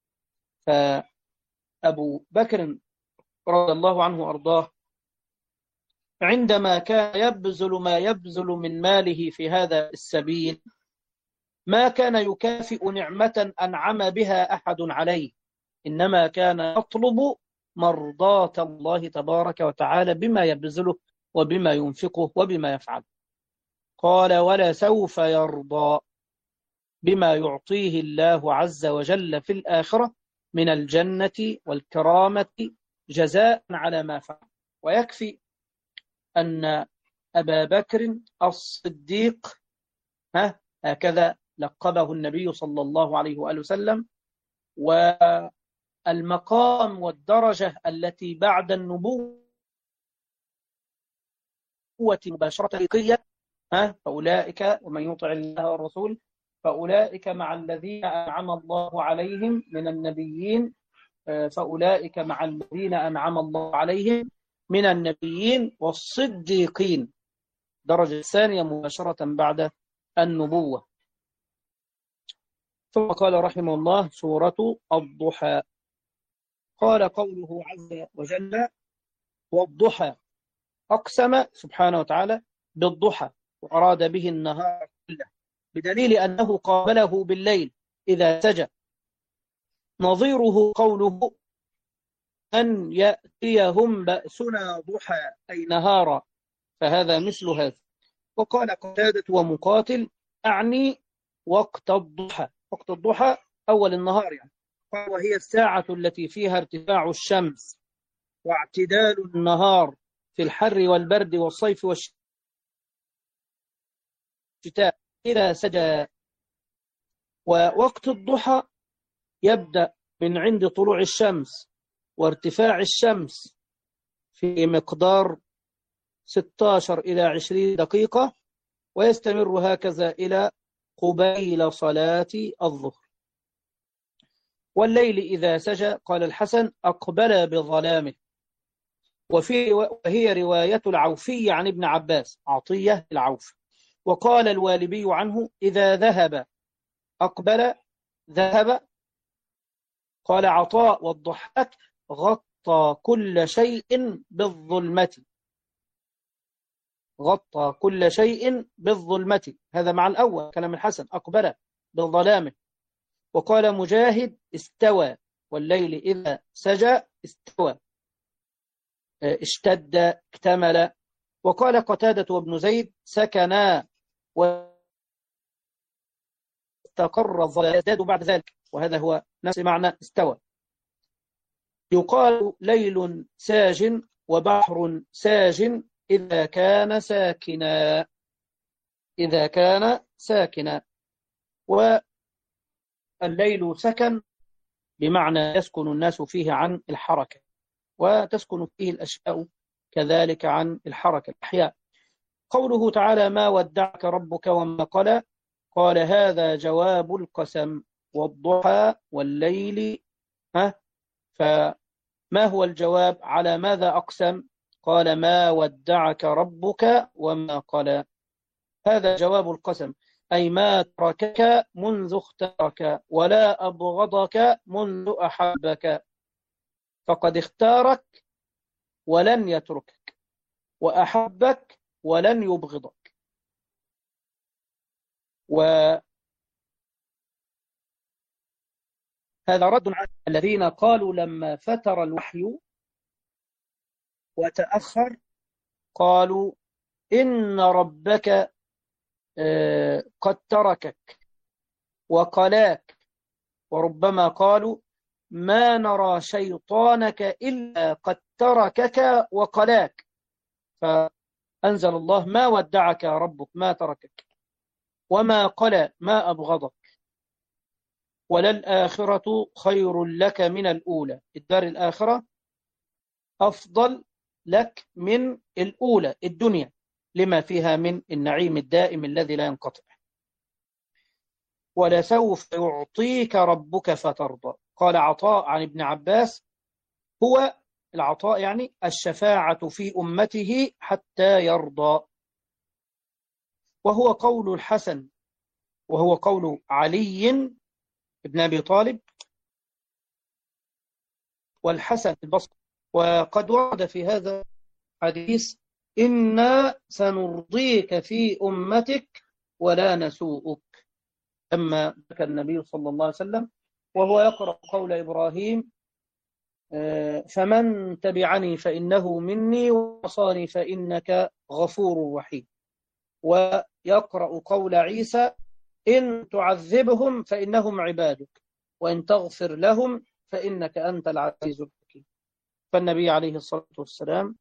فأبو بكر رضي الله عنه وأرضاه عندما كان يبذل ما يبذل من ماله في هذا السبيل ما كان يكافئ نعمة أنعم بها أحد عليه، إنما كان يطلب مرضاة الله تبارك وتعالى بما يبذله وبما ينفقه وبما يفعل. قال ولا سوف يرضى بما يعطيه الله عز وجل في الآخرة من الجنة والكرامة جزاء على ما فعل. ويكفي أن أبا بكر الصديق هكذا لقبه النبي صلى الله عليه وآله وسلم، والمقام والدرجة التي بعد النبوة مباشرة حقيقية، فأولئك ومن يطع الله والرسول فأولئك مع الذين أنعم الله عليهم من النبيين، فأولئك مع الذين أنعم الله عليهم من النبيين والصديقين، درجة الثانية مباشرة بعد النبوة. ثم قال رحمه الله سورة الضحى. قال قوله عز وجل والضحى، أقسم سبحانه وتعالى بالضحى وأراد به النهار كله، بدليل أنه قابله بالليل إذا سجى. نظيره قوله أن يأتيهم بأسنا ضحى أي نهارا، فهذا مثل هذا. وقال قتادة ومقاتل أعني وقت الضحى، وقت الضحى أول النهار يعني، وهي الساعة التي فيها ارتفاع الشمس واعتدال النهار في الحر والبرد والصيف والشتاء إذا سجى. ووقت الضحى يبدأ من عند طلوع الشمس وارتفاع الشمس في مقدار 16 إلى 20 دقيقة، ويستمر هكذا إلى قبيل صلاة الظهر. والليل إذا سجى قال الحسن أقبل بظلامه. وهي رواية العوفي عن ابن عباس، عطية العوف، وقال الوالبي عنه: إذا ذهب أقبل ذهب. قال عطاء والضحاك: غطى كل شيء بالظلمة. غطى كل شيء بالظلمة، هذا مع الأول كلام الحسن، أقبل بالظلام. وقال مجاهد: استوى، والليل إذا سجى استوى، اشتد، اكتمل. وقال قتادة وابن زيد: سكنا واستقر الظلام يزداد بعد ذلك، وهذا هو نفس معنى استوى. يقال ليل ساج وبحر ساج إذا كان ساكنا، إذا كان ساكنا. والليل سكن بمعنى يسكن الناس فيه عن الحركة، وتسكن فيه الأشياء كذلك عن الحركة الأحياء. قوله تعالى: ما ودعك ربك وما قلى، قال هذا جواب القسم، والضحى والليل. فما هو الجواب؟ على ماذا أقسم؟ قال ما ودعك ربك وما قلى، هذا جواب القسم، أي ما تركك منذ اختارك، ولا أبغضك منذ أحبك، فقد اختارك ولن يتركك، وأحبك ولن يبغضك. وهذا رد على الذين قالوا لما فتر الوحي وتأخر، قالوا إن ربك قد تركك وقلاك. وربما قالوا ما نرى شيطانك إلا قد تركك وقلاك، فأنزل الله: ما ودعك ربك، ما تركك، وما قلى، ما أبغضك، وللآخرة خير لك من الأولى. الدار الآخرة أفضل لك من الأولى الدنيا، لما فيها من النعيم الدائم الذي لا ينقطع. ولسوف يعطيك ربك فترضى. قال عطاء عن ابن عباس: هو العطاء يعني الشفاعة في أمته حتى يرضى. وهو قول الحسن، وهو قول علي بن أبي طالب والحسن البصري. وقد ورد في هذا الحديث: إنا سنرضيك في أمتك ولا نسوءك. أما بكى النبي صلى الله عليه وسلم وهو يقرأ قول إبراهيم: فمن تبعني فإنه مني، وعصاني فإنك غفور رحيم. ويقرأ قول عيسى: إن تعذبهم فإنهم عبادك، وإن تغفر لهم فإنك أنت العزيز الحكيم. فالنبي عليه الصلاة والسلام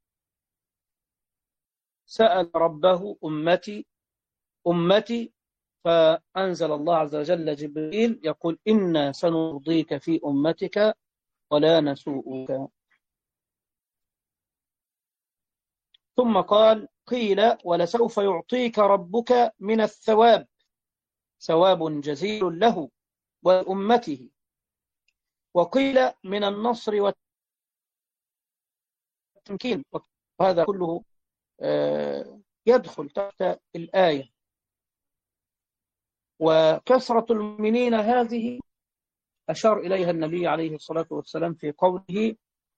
سأل ربه: أمتي أمتي، فأنزل الله عز وجل جبريل يقول: إنا سنرضيك في أمتك ولا نسوءك. ثم قال: قيل ولسوف يعطيك ربك من الثواب ثواب جزيل له وأمته. وقيل من النصر والتمكين. وهذا كله يدخل تحت الآية. وكثرة المؤمنين هذه أشار إليها النبي عليه الصلاة والسلام في قوله: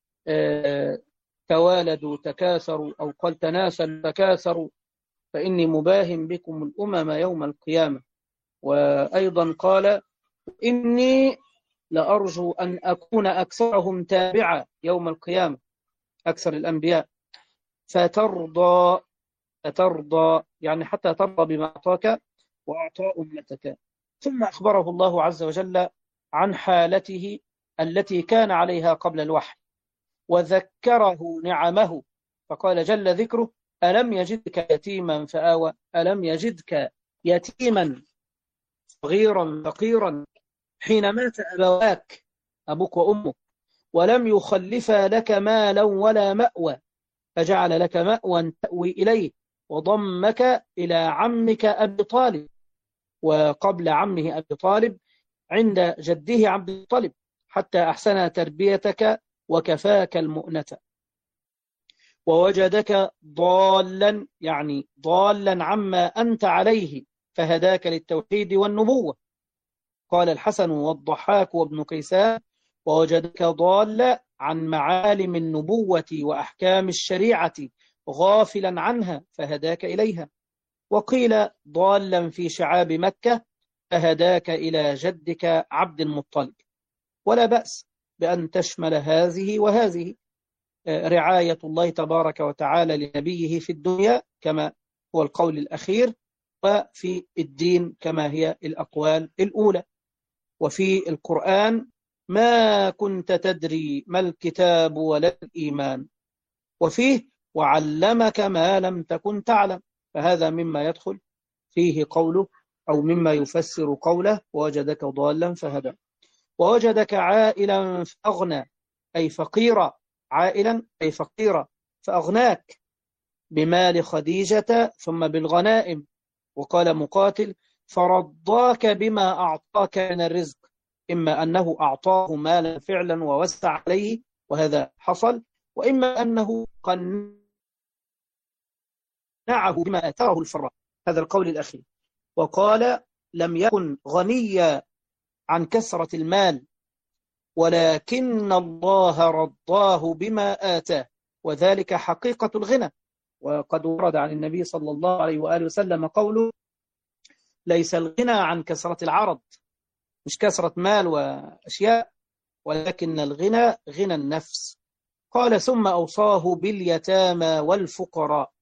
توالدوا تكاثروا، أو قال تناسلوا تكاثروا فإني مباهم بكم الأمم يوم القيامة. وأيضا قال: إني لأرجو أن أكون أكثرهم تابعا يوم القيامة، أكثر الأنبياء. فترضى يعني حتى ترضى بما أعطاك وأعطى أمتك. ثم أخبره الله عز وجل عن حالته التي كان عليها قبل الوحي، وذكره نعمه، فقال جل ذكره: ألم يجدك يتيما فآوى، ألم يجدك يتيما صغيرا فقيرا حين مات أبواك، أبوك وأمك، ولم يخلفا لك مالا ولا مأوى، فجعل لك مأوى تأوي إليه، وضمك إلى عمك أبي طالب، وقبل عمه أبي طالب عند جده عبد الطالب، حتى أحسن تربيتك وكفاك المؤنة. ووجدك ضالا يعني ضالا عما أنت عليه فهداك للتوحيد والنبوة. قال الحسن والضحاك وابن كيسان: ووجدك ضالا عن معالم النبوة وأحكام الشريعة غافلا عنها فهداك إليها. وقيل ضالا في شعاب مكة فهداك إلى جدك عبد المطلب. ولا بأس بأن تشمل هذه وهذه، رعاية الله تبارك وتعالى لنبيه في الدنيا كما هو القول الأخير، وفي الدين كما هي الأقوال الأولى. وفي القرآن: ما كنت تدري ما الكتاب ولا الإيمان. وفيه: وعلمك ما لم تكن تعلم. فهذا مما يدخل فيه قوله أو مما يفسر قوله: ووجدك ضالا فهدى. ووجدك عائلا فأغنى، أي فقيرا. عائلا أي فقيرا فأغناك بمال خديجة ثم بالغنائم. وقال مقاتل: فرضاك بما أعطاك من الرزق، إما أنه أعطاه مالا فعلا ووسع عليه وهذا حصل، وإما أنه قنعه بما آتاه الفراء، هذا القول الأخير. وقال: لم يكن غنيا عن كثرة المال، ولكن الله رضاه بما آتاه، وذلك حقيقة الغنى. وقد ورد عن النبي صلى الله عليه وآله وسلم قوله: ليس الغنى عن كثرة العرض، مش كثرة مال وأشياء، ولكن الغنى غنى النفس. قال: ثم أوصاه باليتامى والفقراء،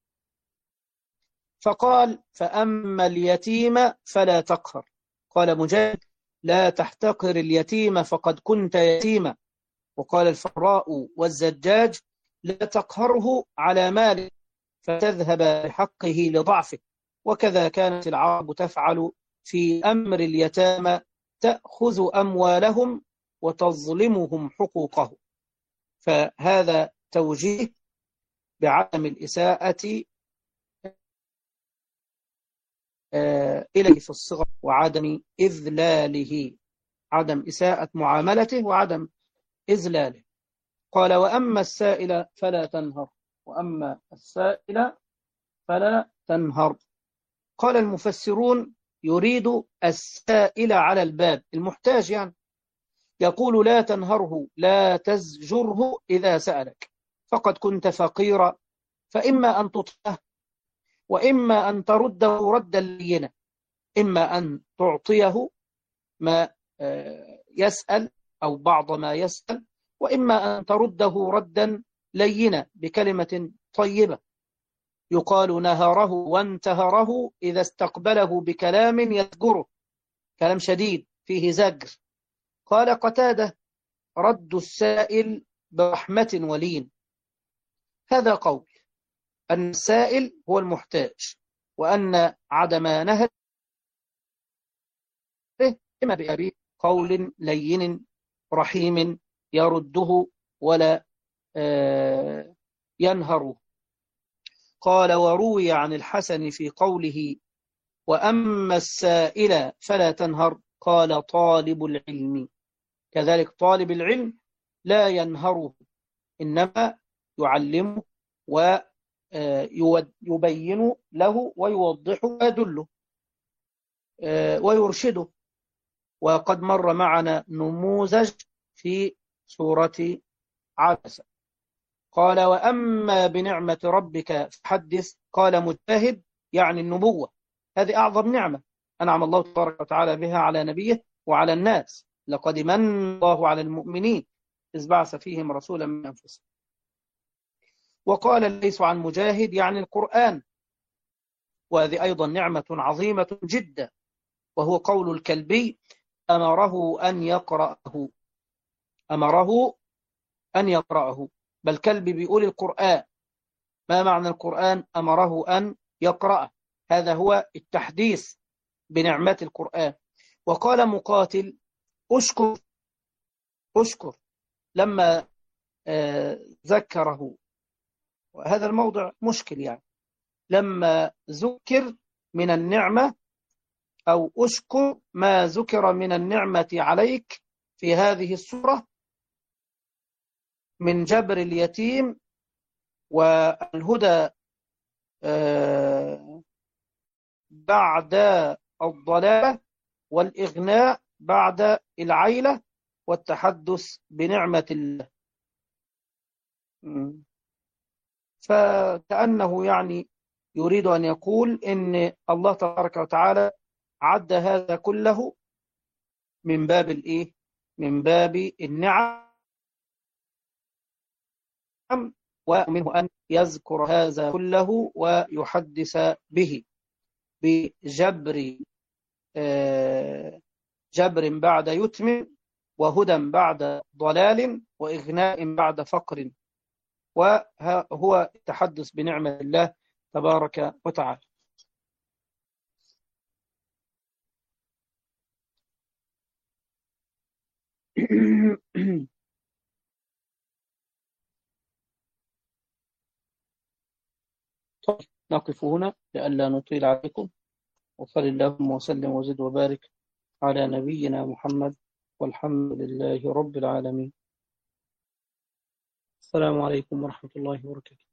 فقال: فأما اليتيم فلا تقهر. قال مجاهد: لا تحتقر اليتيم فقد كنت يتيما. وقال الفراء والزجاج: لا تقهره على ماله فتذهب بحقه لضعفه. وكذا كانت العرب تفعل في أمر اليتامى، تأخذ أموالهم وتظلمهم حقوقهم. فهذا توجيه بعدم الإساءة إليه في الصغر وعدم إذلاله، عدم إساءة معاملته وعدم إذلاله. قال: وأما السائل فلا تنهر. وأما السائل فلا تنهر. قال المفسرون: يريد السائل على الباب، المحتاج يعني. يقول: لا تنهره، لا تزجره إذا سألك، فقد كنت فقيرا، فإما أن تطعه وإما أن ترده ردا لينا. إما أن تعطيه ما يسأل أو بعض ما يسأل، وإما أن ترده ردا لينا بكلمة طيبة. يقال: نهره وانتهره إذا استقبله بكلام يزجره، كلام شديد فيه زجر. قال قتادة: رد السائل برحمة ولين. هذا قول أن السائل هو المحتاج، وأن عدم نهره إما بأبي قول لين رحيم يرده ولا ينهره. قال: وروي عن الحسن في قوله: وأما السائل فلا تنهر، قال: طالب العلم. كذلك طالب العلم لا ينهره، إنما يعلمه ويبين له ويوضحه ويدله ويرشده. وقد مر معنا نموذج في سورة عبسة. قال: وأما بنعمة ربك فحدث. قال مجاهد: يعني النبوة، هذه أعظم نعمة أنعم الله تبارك وتعالى بها على نبيه وعلى الناس. لقد من الله على المؤمنين إذ بعث فيهم رسولا من أنفسهم. وقال ليس عن مجاهد: يعني القرآن، وهذه أيضا نعمة عظيمة جدا. وهو قول الكلبي: أمره أن يقرأه، أمره أن يقرأه. بل كلبي بيقول القرآن. ما معنى القرآن؟ أمره أن يقرأه، هذا هو التحديث بنعمة القرآن. وقال مقاتل: أشكر، أشكر لما ذكره. وهذا الموضع مشكل يعني، لما ذكر من النعمة أو أشكر ما ذكر من النعمة عليك في هذه السورة من جبر اليتيم والهدى بعد الضلالة، والإغناء بعد العيلة، والتحدث بنعمة الله. فكأنه يعني يريد أن يقول إن الله تبارك وتعالى عد هذا كله من باب الإيه؟ من باب النعم، ومنه أن يذكر هذا كله ويحدث به بجبر جبر بعد يتم، وهدى بعد ضلال، وإغناء بعد فقر، وهو التحدث بنعمة الله تبارك وتعالى. طيب، نقف هنا لئلا نطيل عليكم، وصل اللهم وسلم وزد وبارك على نبينا محمد، والحمد لله رب العالمين. السلام عليكم ورحمة الله وبركاته.